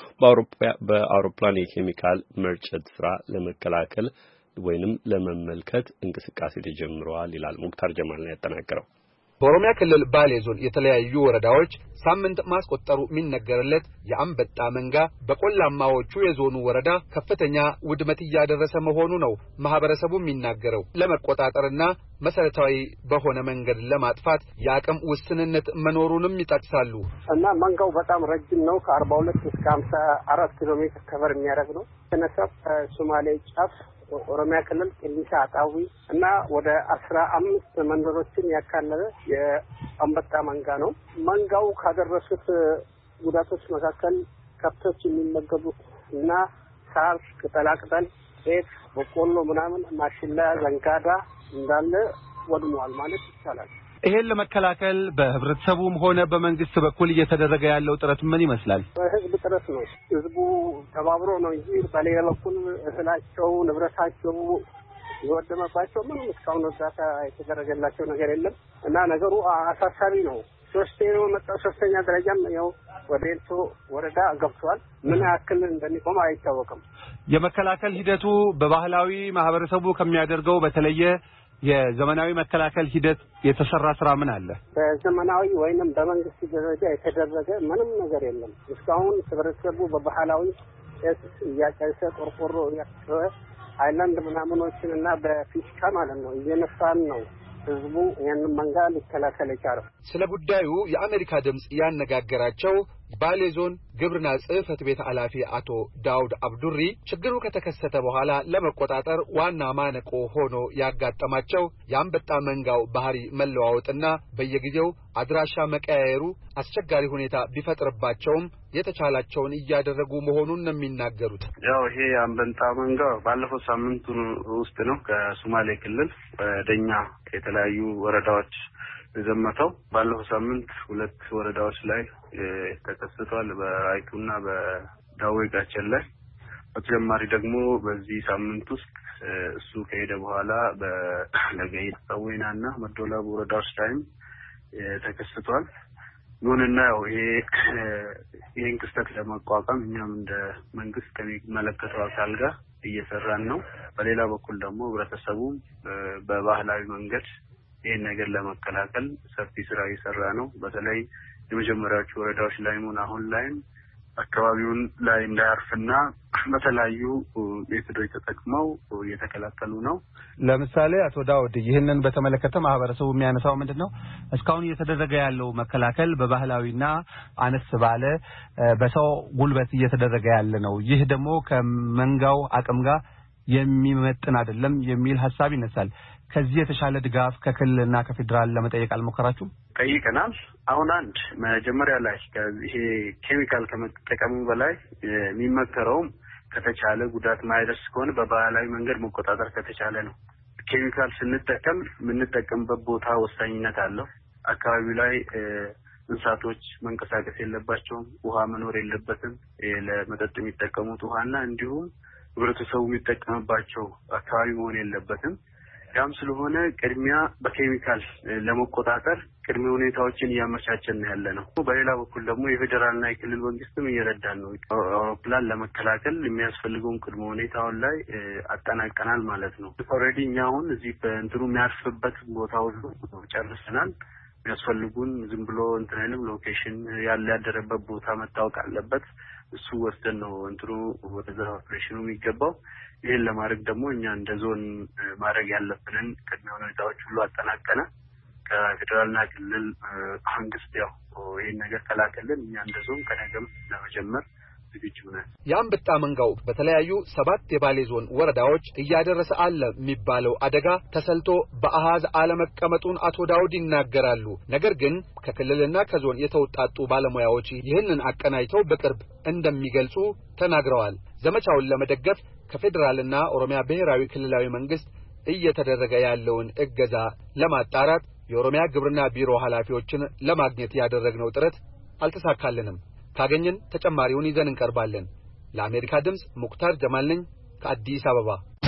በአውሮፕላን የኬሚካል መርጨት ስራ ለመከላከል ወይንም ለመመልከት እንቅስቃሴ ተጀምሯል ይላል። ሙክታር ጀማል ነው ያጠናቀረው። በኦሮሚያ ክልል ባሌ ዞን የተለያዩ ወረዳዎች ሳምንት ማስቆጠሩ የሚነገርለት የአንበጣ መንጋ በቆላማዎቹ የዞኑ ወረዳ ከፍተኛ ውድመት እያደረሰ መሆኑ ነው ማህበረሰቡ የሚናገረው። ለመቆጣጠርና መሰረታዊ በሆነ መንገድ ለማጥፋት የአቅም ውስንነት መኖሩንም ይጠቅሳሉ። እና መንጋው በጣም ረጅም ነው። ከአርባ ሁለት እስከ ሃምሳ አራት ኪሎ ሜትር ከቨር የሚያደርግ ነው። ተነሳው ሶማሌ ጫፍ ኦሮሚያ ክልል ቄሊሳ አጣዊ እና ወደ አስራ አምስት መንደሮችን ያካለለ የአንበጣ መንጋ ነው። መንጋው ካደረሱት ጉዳቶች መካከል ከብቶች የሚመገቡት እና ሳር፣ ቅጠላቅጠል፣ ጤፍ፣ በቆሎ ምናምን ማሽላ፣ ዘንጋዳ እንዳለ ወድሟል ማለት ይቻላል። ይሄን ለመከላከል በህብረተሰቡም ሆነ በመንግስት በኩል እየተደረገ ያለው ጥረት ምን ይመስላል? በህዝብ ጥረት ነው። ህዝቡ ተባብሮ ነው እንጂ በሌላ በኩል እህላቸው ንብረታቸው የወደመባቸው ምንም እስካሁን እርዳታ የተደረገላቸው ነገር የለም እና ነገሩ አሳሳቢ ነው። ሶስተኛው መጣው ሶስተኛ ደረጃም ያው ወደ ኤልቶ ወረዳ ገብቷል። ምን ያክል እንደሚቆም አይታወቅም። የመከላከል ሂደቱ በባህላዊ ማህበረሰቡ ከሚያደርገው በተለየ የዘመናዊ መከላከል ሂደት የተሰራ ስራ ምን አለ? በዘመናዊ ወይንም በመንግስት ደረጃ የተደረገ ምንም ነገር የለም። እስካሁን ህብረተሰቡ በባህላዊ ያጨሰ ቆርቆሮ ያጨሰ አይላንድ ምናምኖችን እና በፊሽካ ማለት ነው እየነሳን ነው ህዝቡ ያንን መንጋ ሊከላከል ይቻላል። ስለ ጉዳዩ የአሜሪካ ድምጽ ያነጋገራቸው ባሌ ዞን ግብርና ጽሕፈት ቤት ኃላፊ አቶ ዳውድ አብዱሪ ችግሩ ከተከሰተ በኋላ ለመቆጣጠር ዋና ማነቆ ሆኖ ያጋጠማቸው የአንበጣ መንጋው ባህሪ መለዋወጥና በየጊዜው አድራሻ መቀያየሩ አስቸጋሪ ሁኔታ ቢፈጥርባቸውም የተቻላቸውን እያደረጉ መሆኑን ነው የሚናገሩት። ያው ይሄ አንበጣ መንጋ ባለፈው ሳምንት ውስጥ ነው ከሶማሌ ክልል ወደኛ ከተለያዩ ወረዳዎች የዘመተው። ባለፈው ሳምንት ሁለት ወረዳዎች ላይ ተከስቷል፣ በራይቱና በዳዌ ጋቸን ላይ። በተጨማሪ ደግሞ በዚህ ሳምንት ውስጥ እሱ ከሄደ በኋላ በለገይ ሰዌናና መዶላቡ ወረዳዎች ላይም ተከስቷል። ይሁንና ያው ይሄ ይሄን ክስተት ለመቋቋም እኛም እንደ መንግስት ከሚመለከተው አካል ጋር እየሰራን ነው። በሌላ በኩል ደግሞ ህብረተሰቡ በባህላዊ መንገድ ይሄን ነገር ለመከላከል ሰፊ ስራ እየሰራ ነው። በተለይ የመጀመሪያዎቹ ወረዳዎች ላይ ምን አሁን ላይ አካባቢውን ላይ እንዳያርፍና በተለያዩ ሜቶዶች ተጠቅመው እየተከላከሉ ነው። ለምሳሌ አቶ ዳውድ ይህንን በተመለከተ ማህበረሰቡ የሚያነሳው ምንድነው? እስካሁን እየተደረገ ያለው መከላከል በባህላዊና አነስ ባለ በሰው ጉልበት እየተደረገ ያለ ነው። ይህ ደግሞ ከመንጋው አቅም ጋር የሚመጥን አይደለም የሚል ሐሳብ ይነሳል። ከዚህ የተሻለ ድጋፍ ከክልልና ከፌደራል ለመጠየቅ አልሞከራችሁም? ጠይቀናል። አሁን አንድ መጀመሪያ ላይ ይሄ ኬሚካል ከመጠቀሙ በላይ የሚመከረው ከተቻለ ጉዳት ማይደርስ ከሆነ በባህላዊ መንገድ መቆጣጠር ከተቻለ ነው። ኬሚካል ስንጠቀም የምንጠቀምበት ቦታ ወሳኝነት አለው። አካባቢው ላይ እንስሳቶች መንቀሳቀስ የለባቸውም፣ ውሃ መኖር የለበትም። ለመጠጥ የሚጠቀሙት ውሃና እንዲሁም ህብረተሰቡ የሚጠቀምባቸው አካባቢ መሆን የለበትም። ያም ስለሆነ ቅድሚያ በኬሚካል ለመቆጣጠር ቅድመ ሁኔታዎችን እያመቻቸን ያለ ነው። በሌላ በኩል ደግሞ የፌደራልና የክልል መንግስትም እየረዳን ነው። አውሮፕላን ለመከላከል የሚያስፈልገውን ቅድመ ሁኔታውን ላይ አጠናቀናል ማለት ነው። ኦልሬዲ እኛ አሁን እዚህ በእንትኑ የሚያርፍበት ቦታውን ጨርሰናል። የሚያስፈልጉን ዝም ብሎ እንትንም ሎኬሽን ያለ ያደረበት ቦታ መታወቅ አለበት። እሱ ወስደን ነው እንትኑ ወደ ኦፕሬሽኑ የሚገባው። ይሄን ለማድረግ ደግሞ እኛ እንደ ዞን ማድረግ ያለብንን ቅድመ ሁኔታዎች ሁሉ አጠናቀና ከፌደራልና ክልል መንግስት ያው ይሄን ነገር ከላከልን እኛ እንደ ዞን ከነገም ለመጀመር ዝግጁ ነን። የአንበጣ መንጋው በተለያዩ ሰባት የባሌ ዞን ወረዳዎች እያደረሰ አለ የሚባለው አደጋ ተሰልቶ በአሃዝ አለመቀመጡን አቶ ዳውድ ይናገራሉ። ነገር ግን ከክልልና ከዞን የተውጣጡ ባለሙያዎች ይህንን አቀናጅተው በቅርብ እንደሚገልጹ ተናግረዋል። ዘመቻውን ለመደገፍ ከፌደራልና ኦሮሚያ ብሔራዊ ክልላዊ መንግስት እየተደረገ ያለውን እገዛ ለማጣራት የኦሮሚያ ግብርና ቢሮ ኃላፊዎችን ለማግኘት ያደረግነው ጥረት አልተሳካልንም። ካገኘን ተጨማሪውን ይዘን እንቀርባለን። ለአሜሪካ ድምጽ ሙክታር ጀማል ነኝ ከአዲስ አበባ።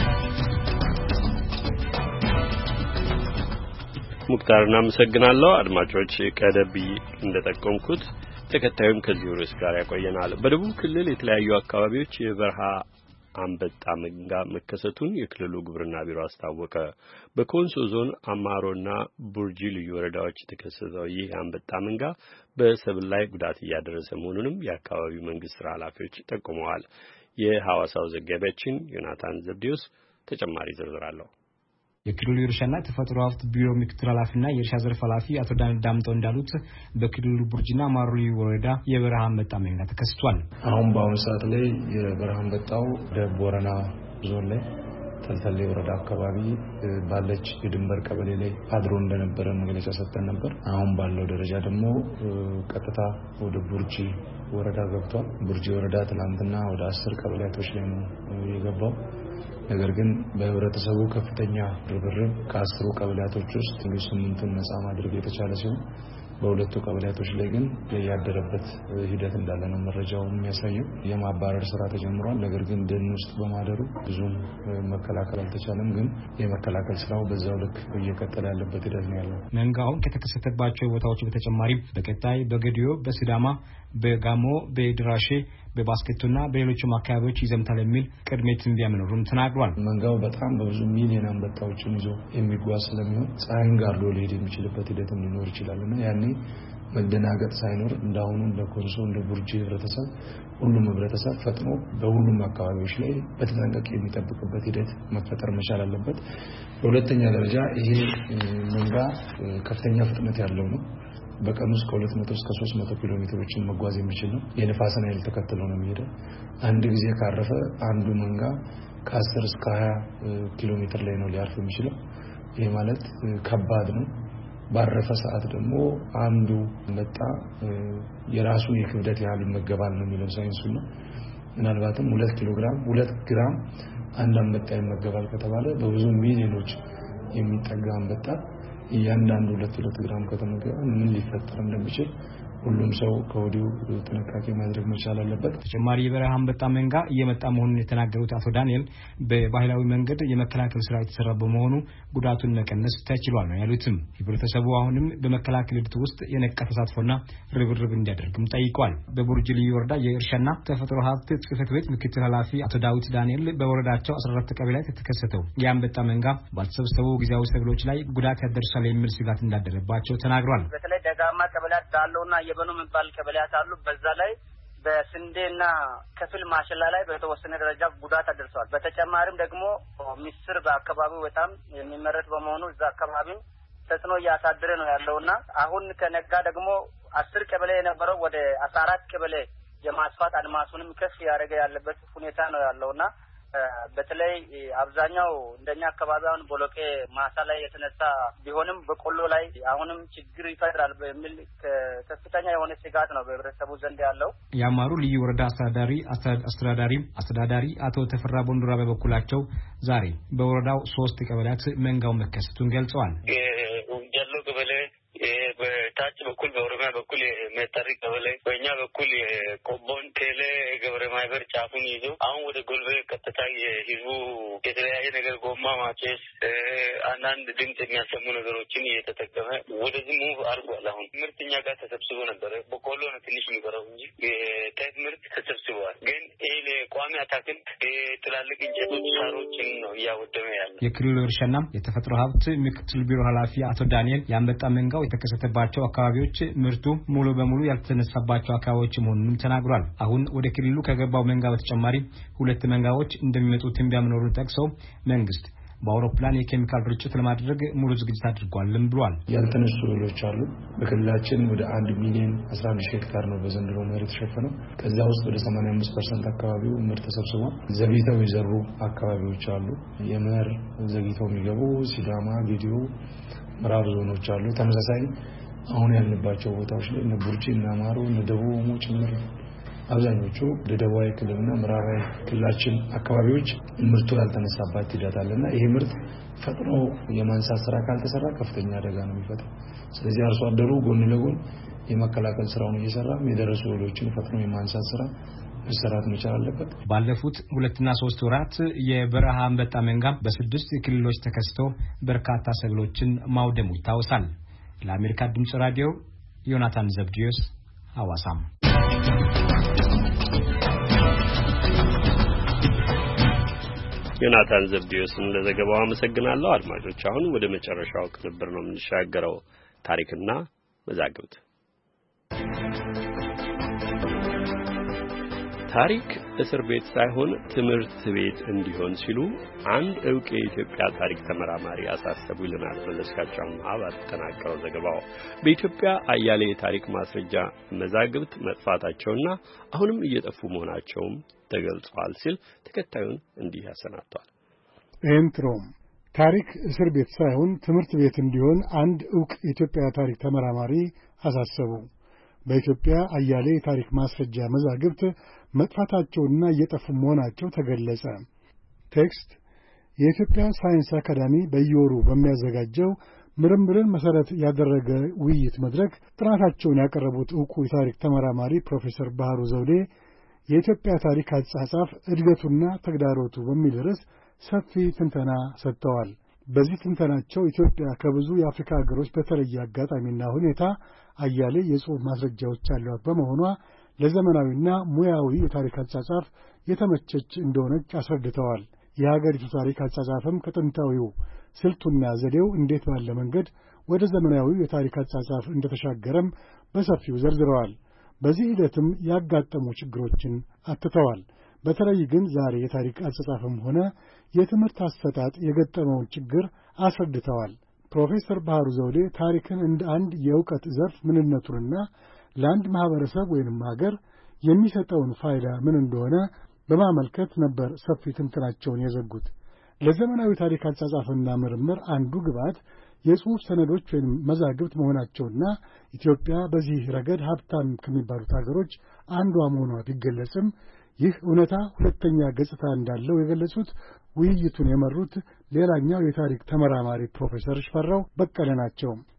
ሙክታር እናመሰግናለሁ። አድማጮች ቀደቢ እንደጠቆምኩት ተከታዩም ከዚህ ርዕስ ጋር ያቆየናል። በደቡብ ክልል የተለያዩ አካባቢዎች የበረሃ አንበጣ መንጋ መከሰቱን የክልሉ ግብርና ቢሮ አስታወቀ። በኮንሶ ዞን አማሮና ቡርጂ ልዩ ወረዳዎች የተከሰተው ይህ አንበጣ መንጋ በሰብል ላይ ጉዳት እያደረሰ መሆኑንም የአካባቢው መንግስት ስራ ኃላፊዎች ጠቁመዋል። የሐዋሳው ዘጋቢያችን ዮናታን ዘብዲዮስ ተጨማሪ ዝርዝር አለው። የክልሉ የእርሻና ተፈጥሮ ሀብት ቢሮ ምክትል ኃላፊና የእርሻ ዘርፍ ኃላፊ አቶ ዳንኤል ዳምጠው እንዳሉት በክልሉ ቡርጂና ማሩሊ ወረዳ የበረሃ አንበጣ መንጋ ተከስቷል። አሁን በአሁኑ ሰዓት ላይ የበረሃ አንበጣው ደቡብ ወረና ዞን ላይ ተልተሌ ወረዳ አካባቢ ባለች የድንበር ቀበሌ ላይ አድሮ እንደነበረ መግለጫ ሰጥተን ነበር። አሁን ባለው ደረጃ ደግሞ ቀጥታ ወደ ቡርጂ ወረዳ ገብቷል። ቡርጂ ወረዳ ትናንትና ወደ አስር ቀበሌያቶች ላይ ነው የገባው። ነገር ግን በህብረተሰቡ ከፍተኛ ርብርብ ከአስሩ ቀበሌያቶች ውስጥ ስምንቱን ነፃ ማድረግ የተቻለ ሲሆን በሁለቱ ቀበሌያቶች ላይ ግን ያደረበት ሂደት እንዳለ ነው መረጃው የሚያሳየው። የማባረር ስራ ተጀምሯል። ነገር ግን ደን ውስጥ በማደሩ ብዙም መከላከል አልተቻለም። ግን የመከላከል ስራው በዛው ልክ እየቀጠለ ያለበት ሂደት ነው ያለው። መንጋው ከተከሰተባቸው ቦታዎች በተጨማሪ በቀጣይ በገዲዮ፣ በሲዳማ፣ በጋሞ፣ በድራሼ፣ በባስኬቶና በሌሎችም አካባቢዎች ይዘምታል የሚል ቅድመ ትንበያ መኖሩን ተናግሯል። መንጋው በጣም በብዙ ሚሊዮን አንበጣዎችን ይዞ የሚጓዝ ስለሚሆን ፀሐይን ጋርዶ ሊሄድ የሚችልበት ሂደት ሊኖር ይችላልና ያኔ መደናገጥ ሳይኖር እንዳሁኑ እንደ ኮንሶ እንደ ቡርጂ ህብረተሰብ ሁሉም ህብረተሰብ ፈጥኖ በሁሉም አካባቢዎች ላይ በተጠንቀቅ የሚጠብቅበት ሂደት መፈጠር መቻል አለበት። በሁለተኛ ደረጃ ይሄ መንጋ ከፍተኛ ፍጥነት ያለው ነው። በቀን ውስጥ ከሁለት መቶ እስከ ሶስት መቶ ኪሎ ሜትሮችን መጓዝ የሚችል ነው። የነፋስን ኃይል ተከትሎ ነው የሚሄደው። አንድ ጊዜ ካረፈ አንዱ መንጋ ከአስር እስከ ሀያ ኪሎ ሜትር ላይ ነው ሊያርፍ የሚችለው። ይሄ ማለት ከባድ ነው። ባረፈ ሰዓት ደግሞ አንዱ አንበጣ የራሱ የክብደት ያህል ይመገባል ነው የሚለው ሳይንሱ ነው። ምናልባትም ሁለት ኪሎ ግራም ሁለት ግራም አንድ አንበጣ ይመገባል ከተባለ በብዙ ሚሊዮኖች የሚጠጋ አንበጣ እያንዳንዱ ሁለት ሁለት ግራም ከተመገበ ምን ሊፈጠር እንደሚችል ሁሉም ሰው ከወዲሁ ጥንቃቄ ማድረግ መቻል አለበት። ተጨማሪ የበረሃ አንበጣ መንጋ እየመጣ መሆኑን የተናገሩት አቶ ዳንኤል በባህላዊ መንገድ የመከላከል ስራ የተሰራ በመሆኑ ጉዳቱን መቀነስ ተችሏል ነው ያሉትም። ህብረተሰቡ አሁንም በመከላከል ሂደት ውስጥ የነቃ ተሳትፎና ርብርብ እንዲያደርግም ጠይቀዋል። በቡርጅ ልዩ ወረዳ የእርሻና ተፈጥሮ ሀብት ጽሕፈት ቤት ምክትል ኃላፊ አቶ ዳዊት ዳንኤል በወረዳቸው አስራ አራት ቀበሌያት የተከሰተው የአንበጣ መንጋ ባልተሰበሰቡ ጊዜያዊ ሰብሎች ላይ ጉዳት ያደርሳል የሚል ስጋት እንዳደረባቸው ተናግሯል። በተለይ ደጋማ ቀበሌያት ዳለውና የበኑ የሚባል ቀበሌያት አሉ። በዛ ላይ በስንዴና ከፊል ማሽላ ላይ በተወሰነ ደረጃ ጉዳት አድርሰዋል። በተጨማሪም ደግሞ ምስር በአካባቢው በጣም የሚመረት በመሆኑ እዛ አካባቢም ተጽዕኖ እያሳደረ ነው ያለውና አሁን ከነጋ ደግሞ አስር ቀበሌ የነበረው ወደ አስራ አራት ቀበሌ የማስፋት አድማሱንም ከፍ ያደረገ ያለበት ሁኔታ ነው ያለውና በተለይ አብዛኛው እንደኛ አካባቢ አሁን ቦሎቄ ማሳ ላይ የተነሳ ቢሆንም በቆሎ ላይ አሁንም ችግር ይፈጥራል በሚል ከፍተኛ የሆነ ስጋት ነው በህብረተሰቡ ዘንድ ያለው። ያማሩ ልዩ ወረዳ አስተዳዳሪ አስተዳዳሪ አስተዳዳሪ አቶ ተፈራ ቦንዱራ በበኩላቸው ዛሬ በወረዳው ሶስት ቀበሌያት መንጋው መከሰቱን ገልጸዋል። ጀሎ ቀበሌ በታች በኩል በኦሮሚያ በኩል የሜጠሪ ቀበሌ በእኛ በኩል የቆቦን ቴሌ ገብረ ማይበር ጫፉን ይዞ አሁን ወደ ጎልቤ ቀጥታ የህዝቡ የተለያየ ነገር ጎማ ማጨስ አንዳንድ ድምጽ የሚያሰሙ ነገሮችን እየተጠቀመ ወደዚህ ሙቭ አድርጓል። አሁን ምርት እኛ ጋር ተሰብስቦ ነበረ። በቆሎ ነው ትንሽ የሚቀረው እንጂ የጤፍ ምርት ተሰብስበዋል። ግን ይህ ቋሚ አታክልት ትላልቅ እንጨቶች ሳሮችን ነው እያወደመ ያለ። የክልሉ እርሻና የተፈጥሮ ሀብት ምክትል ቢሮ ኃላፊ አቶ ዳንኤል የአንበጣ መንጋው የተከሰተባቸው አካባቢዎች ምርቱ ሙሉ በሙሉ ያልተነሳባቸው አካባቢዎች መሆኑን ተናግሯል። አሁን ወደ ክልሉ ከገባው መንጋ በተጨማሪ ሁለት መንጋዎች እንደሚመጡ ትንበያ መኖሩን ጠቅሰው መንግስት በአውሮፕላን የኬሚካል ርጭት ለማድረግ ሙሉ ዝግጅት አድርጓልም ብሏል። ያልተነሱ እህሎች አሉ። በክልላችን ወደ አንድ ሚሊዮን አስራ አንድ ሺህ ሄክታር ነው በዘንድሮ መሬት የተሸፈነው። ከዛ ውስጥ ወደ ሰማንያ አምስት ፐርሰንት አካባቢው ምርት ተሰብስቧል። ዘግይተው የዘሩ አካባቢዎች አሉ። የመኸር ዘግይተው የሚገቡ ሲዳማ፣ ጌዲዮ፣ ምዕራብ ዞኖች አሉ። ተመሳሳይ አሁን ያልንባቸው ቦታዎች ላይ እነ ቡርጂ እና ማሮ እነ ደቡብ ኦሞ ጭምር አብዛኞቹ ደቡባዊ ክልልና ምዕራባዊ ክልላችን አካባቢዎች ምርቱ ያልተነሳባት ሂደት አለና ይሄ ምርት ፈጥኖ የማንሳት ስራ ካልተሰራ ከፍተኛ አደጋ ነው የሚፈጠረው። ስለዚህ አርሶ አደሩ ጎን ለጎን የመከላከል ስራውን እየሰራ የደረሱ እህሎችን ፈጥኖ የማንሳት ስራ መሰራት መቻል አለበት። ባለፉት ሁለትና ሶስት ወራት የበረሃ አንበጣ መንጋ በስድስት ክልሎች ተከስቶ በርካታ ሰብሎችን ማውደሙ ይታወሳል። ለአሜሪካ ድምጽ ራዲዮ ዮናታን ዘብዲዮስ ሐዋሳም። ዮናታን ዘብዲዮስን ለዘገባው አመሰግናለሁ። አድማጮች አሁን ወደ መጨረሻው ቅንብር ነው የምንሻገረው። ታሪክና መዛግብት። ታሪክ እስር ቤት ሳይሆን ትምህርት ቤት እንዲሆን ሲሉ አንድ ዕውቅ የኢትዮጵያ ታሪክ ተመራማሪ አሳሰቡ ይለናል መለስካቸው ማህበር ተናገረው ዘገባው። በኢትዮጵያ አያሌ የታሪክ ማስረጃ መዛግብት መጥፋታቸውና አሁንም እየጠፉ መሆናቸውም ተገልጿል ሲል ተከታዩን እንዲህ ያሰናቷል። ኤንትሮም ታሪክ እስር ቤት ሳይሆን ትምህርት ቤት እንዲሆን አንድ ዕውቅ የኢትዮጵያ ታሪክ ተመራማሪ አሳሰቡ። በኢትዮጵያ አያሌ የታሪክ ማስረጃ መዛግብት መጥፋታቸውና እየጠፉ መሆናቸው ተገለጸ። ቴክስት የኢትዮጵያ ሳይንስ አካዳሚ በየወሩ በሚያዘጋጀው ምርምርን መሰረት ያደረገ ውይይት መድረክ ጥናታቸውን ያቀረቡት ዕውቁ የታሪክ ተመራማሪ ፕሮፌሰር ባህሩ ዘውዴ የኢትዮጵያ ታሪክ አጻጻፍ እድገቱና ተግዳሮቱ በሚል ርዕስ ሰፊ ትንተና ሰጥተዋል። በዚህ ትንተናቸው ኢትዮጵያ ከብዙ የአፍሪካ ሀገሮች በተለየ አጋጣሚና ሁኔታ አያሌ የጽሑፍ ማስረጃዎች ያሏት በመሆኗ ለዘመናዊና ሙያዊ የታሪክ አጻጻፍ የተመቸች እንደሆነች አስረድተዋል። የሀገሪቱ ታሪክ አጻጻፍም ከጥንታዊው ስልቱና ዘዴው እንዴት ባለ መንገድ ወደ ዘመናዊው የታሪክ አጻጻፍ እንደተሻገረም በሰፊው ዘርዝረዋል። በዚህ ሂደትም ያጋጠሙ ችግሮችን አትተዋል። በተለይ ግን ዛሬ የታሪክ አጻጻፍም ሆነ የትምህርት አሰጣጥ የገጠመውን ችግር አስረድተዋል። ፕሮፌሰር ባህሩ ዘውዴ ታሪክን እንደ አንድ የእውቀት ዘርፍ ምንነቱንና ለአንድ ማህበረሰብ ወይንም ሀገር የሚሰጠውን ፋይዳ ምን እንደሆነ በማመልከት ነበር ሰፊ ትንተናቸውን የዘጉት። ለዘመናዊ ታሪክ አጻጻፍና ምርምር አንዱ ግብዓት የጽሑፍ ሰነዶች ወይም መዛግብት መሆናቸውና ኢትዮጵያ በዚህ ረገድ ሀብታም ከሚባሉት ሀገሮች አንዷ መሆኗ ቢገለጽም ይህ እውነታ ሁለተኛ ገጽታ እንዳለው የገለጹት ውይይቱን የመሩት ሌላኛው የታሪክ ተመራማሪ ፕሮፌሰር ሽፈራው በቀለ ናቸው።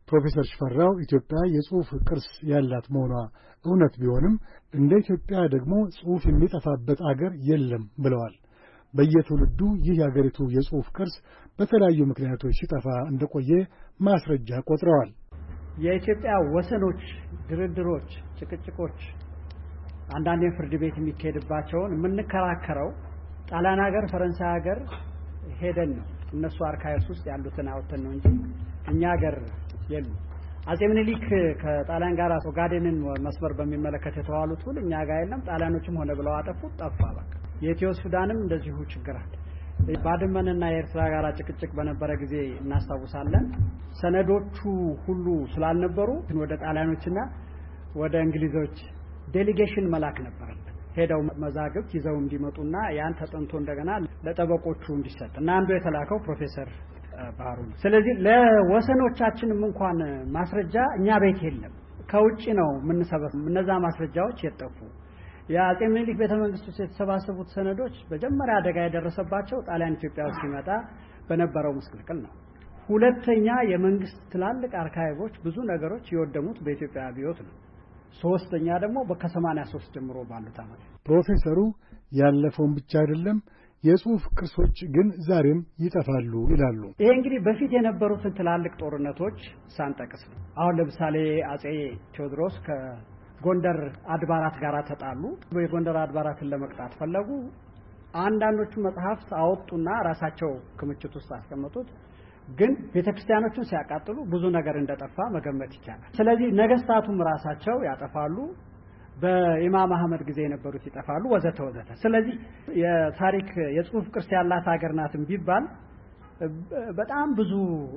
ፕሮፌሰር ሽፈራው ኢትዮጵያ የጽሑፍ ቅርስ ያላት መሆኗ እውነት ቢሆንም እንደ ኢትዮጵያ ደግሞ ጽሑፍ የሚጠፋበት አገር የለም ብለዋል። በየትውልዱ ይህ የአገሪቱ የጽሑፍ ቅርስ በተለያዩ ምክንያቶች ሲጠፋ እንደቆየ ማስረጃ ቆጥረዋል። የኢትዮጵያ ወሰኖች፣ ድርድሮች፣ ጭቅጭቆች አንዳንዴ ፍርድ ቤት የሚካሄድባቸውን የምንከራከረው ጣሊያን ሀገር፣ ፈረንሳይ ሀገር ሄደን ነው። እነሱ አርካይቭስ ውስጥ ያሉትን አውጥተን ነው እንጂ እኛ ሀገር የሉ። አጼ ምኒልክ ከጣሊያን ጋር ኦጋዴንን መስመር በሚመለከት የተዋሉት ሁሉ እኛ ጋር የለም። ጣሊያኖችም ሆነ ብለው አጠፉት፣ ጠፋ በቃ። የኢትዮ ሱዳንም እንደዚሁ ችግር አለ። ባድመንና የኤርትራ ጋር ጭቅጭቅ በነበረ ጊዜ እናስታውሳለን። ሰነዶቹ ሁሉ ስላልነበሩ ወደ ጣሊያኖችና ወደ እንግሊዞች ዴሊጌሽን መላክ ነበረበት። ሄደው መዛግብት ይዘው እንዲመጡና ያን ተጠንቶ እንደገና ለጠበቆቹ እንዲሰጥ እና አንዱ የተላከው ፕሮፌሰር ባህሩ ነው። ስለዚህ ለወሰኖቻችንም እንኳን ማስረጃ እኛ ቤት የለም፣ ከውጪ ነው የምንሰበስበው። እነዛ ማስረጃዎች የጠፉ የአጼ ምኒልክ ቤተ መንግስት ውስጥ የተሰባሰቡት ሰነዶች መጀመሪያ አደጋ የደረሰባቸው ጣሊያን ኢትዮጵያ ውስጥ ሲመጣ በነበረው ምስቅልቅል ነው። ሁለተኛ የመንግስት ትላልቅ አርካይቮች ብዙ ነገሮች የወደሙት በኢትዮጵያ አብዮት ነው። ሶስተኛ ደግሞ በከሰማንያ ሶስት ጀምሮ ባሉት ዓመት ፕሮፌሰሩ ያለፈውን ብቻ አይደለም የጽሑፍ ቅርሶች ግን ዛሬም ይጠፋሉ ይላሉ። ይሄ እንግዲህ በፊት የነበሩትን ትላልቅ ጦርነቶች ሳንጠቅስ ነው። አሁን ለምሳሌ አጼ ቴዎድሮስ ከጎንደር አድባራት ጋር ተጣሉ። የጎንደር አድባራትን ለመቅጣት ፈለጉ። አንዳንዶቹ መጽሐፍት አወጡና ራሳቸው ክምችት ውስጥ አስቀመጡት። ግን ቤተክርስቲያኖቹን ሲያቃጥሉ ብዙ ነገር እንደጠፋ መገመት ይቻላል። ስለዚህ ነገስታቱም ራሳቸው ያጠፋሉ፣ በኢማም አህመድ ጊዜ የነበሩት ይጠፋሉ፣ ወዘተ ወዘተ። ስለዚህ የታሪክ የጽሑፍ ቅርስ ያላት ሀገር ናትም ቢባል በጣም ብዙ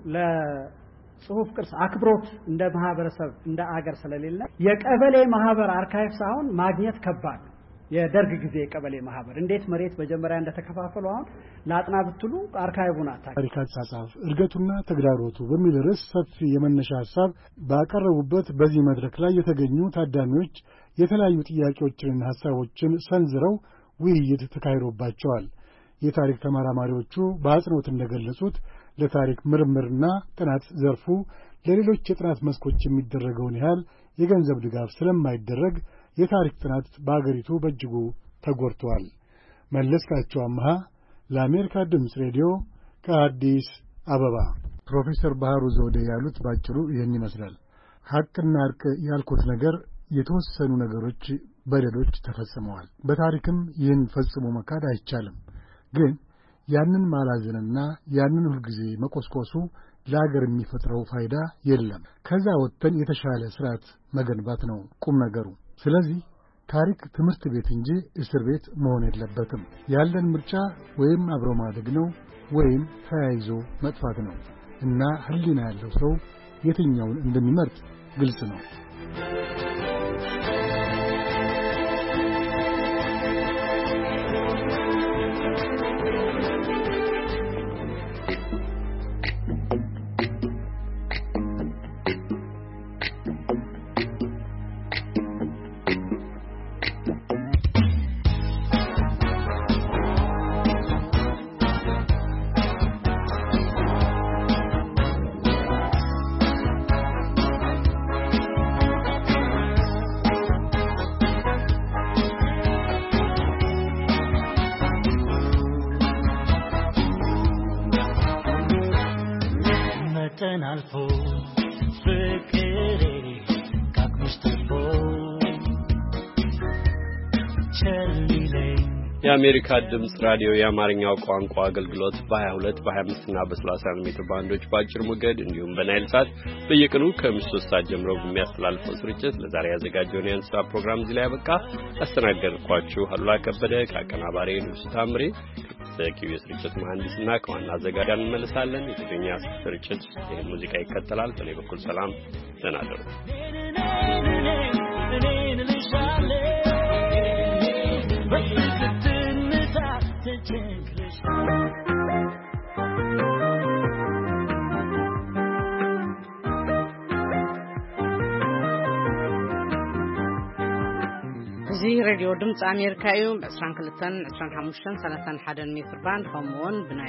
ለጽሑፍ ቅርስ አክብሮት እንደ ማህበረሰብ እንደ አገር ስለሌለ የቀበሌ ማህበር አርካይቭ ሳይሆን ማግኘት ከባድ። የደርግ ጊዜ ቀበሌ ማህበር እንዴት መሬት መጀመሪያ እንደተከፋፈሉ አሁን ላጥና ብትሉ አርካይቡን አታውቁም። ታሪክ አጻጻፍ እድገቱና ተግዳሮቱ በሚል ርዕስ ሰፊ የመነሻ ሐሳብ ባቀረቡበት በዚህ መድረክ ላይ የተገኙ ታዳሚዎች የተለያዩ ጥያቄዎችንና ሐሳቦችን ሰንዝረው ውይይት ተካሂዶባቸዋል። የታሪክ ተመራማሪዎቹ በአጽንኦት እንደገለጹት ለታሪክ ምርምርና ጥናት ዘርፉ ለሌሎች የጥናት መስኮች የሚደረገውን ያህል የገንዘብ ድጋፍ ስለማይደረግ የታሪክ ጥናት በአገሪቱ በእጅጉ ተጎድቷል። መለስካቸው አምሃ ለአሜሪካ ድምፅ ሬዲዮ ከአዲስ አበባ። ፕሮፌሰር ባህሩ ዘውዴ ያሉት ባጭሩ ይህን ይመስላል። ሐቅና እርቅ ያልኩት ነገር የተወሰኑ ነገሮች በደሎች ተፈጽመዋል። በታሪክም ይህን ፈጽሞ መካድ አይቻልም። ግን ያንን ማላዘንና ያንን ሁልጊዜ መቆስቆሱ ለአገር የሚፈጥረው ፋይዳ የለም። ከዛ ወጥተን የተሻለ ስርዓት መገንባት ነው ቁም ነገሩ። ስለዚህ ታሪክ ትምህርት ቤት እንጂ እስር ቤት መሆን የለበትም። ያለን ምርጫ ወይም አብሮ ማደግ ነው ወይም ተያይዞ መጥፋት ነው እና ሕሊና ያለው ሰው የትኛውን እንደሚመርጥ ግልጽ ነው። የአሜሪካ ድምጽ ራዲዮ የአማርኛው ቋንቋ አገልግሎት በ22 በ25 እና በ31 ሜትር ባንዶች በአጭር ሞገድ እንዲሁም በናይል ሳት በየቀኑ ከምሽቱ ሶስት ሰዓት ጀምሮ በሚያስተላልፈው ስርጭት ለዛሬ ያዘጋጀውን የአንሳ ፕሮግራም እዚህ ላይ ያበቃ። ያስተናገድኳችሁ አሉላ ከበደ ከአቀናባሪ ንጉስ ታምሬ ከኪዩ ስርጭት መሐንዲስና ከዋና አዘጋጅ እንመለሳለን። የትግርኛ ስርጭት ይህ ሙዚቃ ይከተላል። በእኔ በኩል ሰላም፣ ደህና እደሩ። زي راديو دمت أمريكا يوم عشرين كلتن عشرين حموشن سنة حدا متر باند همون بنا